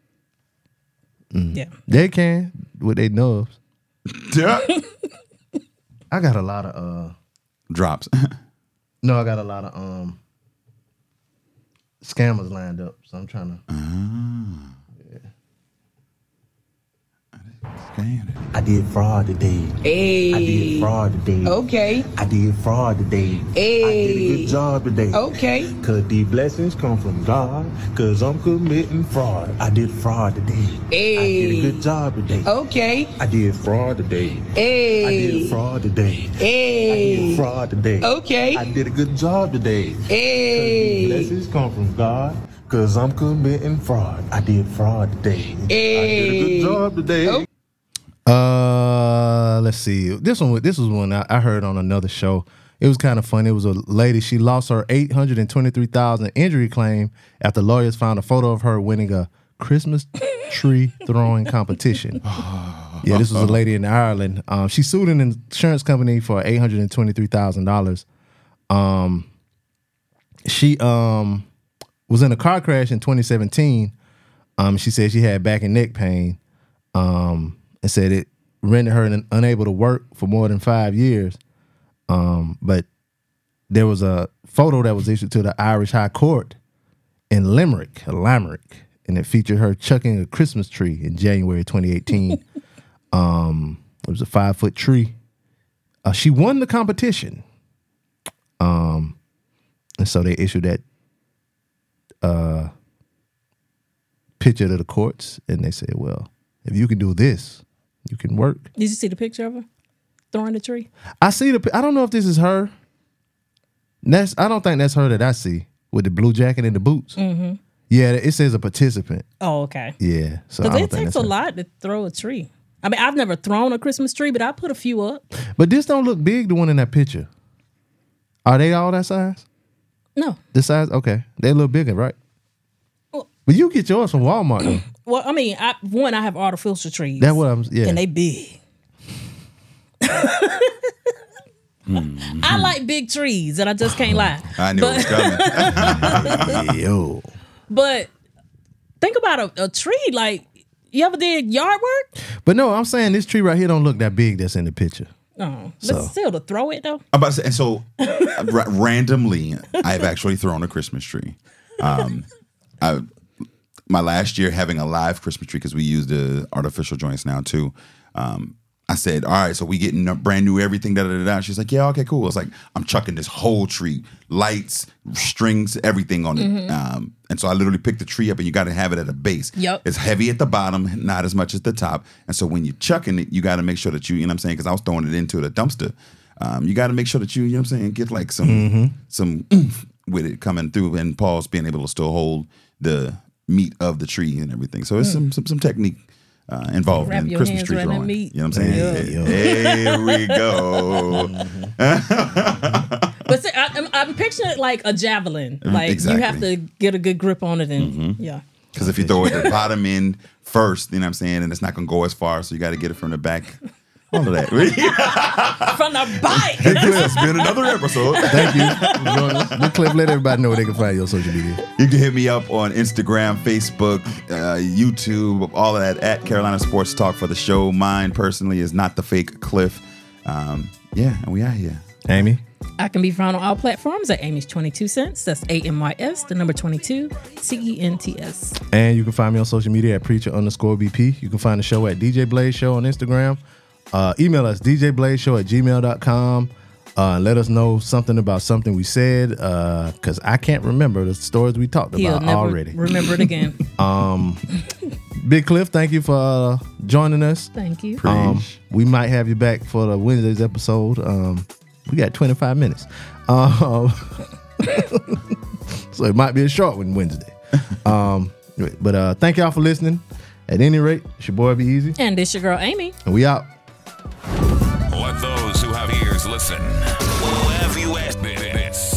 Yeah. They can with their nubs. Yeah. I got a lot of Drops. no, I got a lot of scammers lined up. So I'm trying to I did fraud today. Hey. I did fraud today. Okay. I did fraud today. Hey. I did a good job today. Okay. Cause the blessings come from God. Cause I'm committing fraud. I did fraud today. Hey. I did a good job today. Okay. I did fraud today. Hey. I did fraud today. Hey. I did fraud today. Okay. I did a good job today. Hey. Blessings come from God. Cause I'm committing fraud. I did fraud today. Hey. I did a good job today. Okay. let's see. This was one I heard on another show. It was kind of funny. It was a lady. She lost her $823,000 injury claim after lawyers found a photo of her winning a Christmas tree throwing competition. Yeah, this was a lady in Ireland. She sued an insurance company for $823,000. She was in a car crash in 2017. She said she had back and neck pain. And said it rendered her unable to work for more than 5 years. But there was a photo that was issued to the Irish High Court in Limerick, and it featured her chucking a Christmas tree in January 2018. It was a 5-foot tree. She won the competition. And so they issued that picture to the courts, and they said, well, if you can do this, you can work. Did you see the picture of her throwing the tree? I see I don't know if this is her. I don't think that's her that I see with the blue jacket and the boots. Mm-hmm. Yeah, it says a participant. Oh, okay. Yeah, so Because I don't it think takes that's a her. lot to throw a tree. I mean, I've never thrown a Christmas tree, but I put a few up. But this don't look big. The one in that picture. Are they all that size? No. The size? Okay, they a little bigger, right? Well- But you get yours from Walmart though. Well, I mean, I have artificial trees. That's what I'm. Yeah. And they big. I like big trees, and I just can't lie. I knew it was coming. Yo. But think about a tree. Like, you ever did yard work? But no, I'm saying this tree right here don't look that big. That's in the picture. No. But So. still, to throw it, though. I'm about to say, and so randomly, I've actually thrown a Christmas tree. My last year having a live Christmas tree because we use the artificial joints now too. I said, all right, so we getting brand new everything, da-da-da-da. She's like, yeah, okay, cool. It's like, I'm chucking this whole tree, lights, strings, everything on it. And so I literally picked the tree up, and you got to have it at a base. Yep. It's heavy at the bottom, not as much as the top. And so when you're chucking it, you got to make sure that you know what I'm saying? Because I was throwing it into the dumpster. You got to make sure that you know what I'm saying, get like some oomph with it coming through, and Paul's being able to still hold the meat of the tree and everything. So it's some technique involved Wrap in your Christmas hands tree around that throwing. meat. You know what I'm saying? Here we go. But see, I'm picturing it like a javelin. Like, exactly. you have to get a good grip on it, and yeah. Because if you throw it at the bottom end first, you know what I'm saying, and it's not going to go as far, so you got to get it from the back. All of that. From the bike. It's been another episode. Thank you for joining us. Big Cliff, let everybody know where they can find you on social media. You can hit me up on Instagram, Facebook, YouTube, all of that at Carolina Sports Talk for the show. Mine personally is Not the Fake Cliff. And we out here. Amy? I can be found on all platforms at Amy's 22 cents. That's AMYS, the number 22, CENTS. And you can find me on social media at Preacher_BP. You can find the show at DJ Blaze Show on Instagram. Email us, djblazeshow@gmail.com. Let us know something about something we said, because I can't remember the stories we talked He'll about never already. remember it again. Big Cliff, thank you for joining us. Thank you. We might have you back for the Wednesday's episode. We got 25 minutes. So it might be a short one Wednesday. But thank y'all for listening. At any rate, it's your boy Be Easy. And this your girl, Amy. And we out. Let those who have ears, listen. Wherever you at, this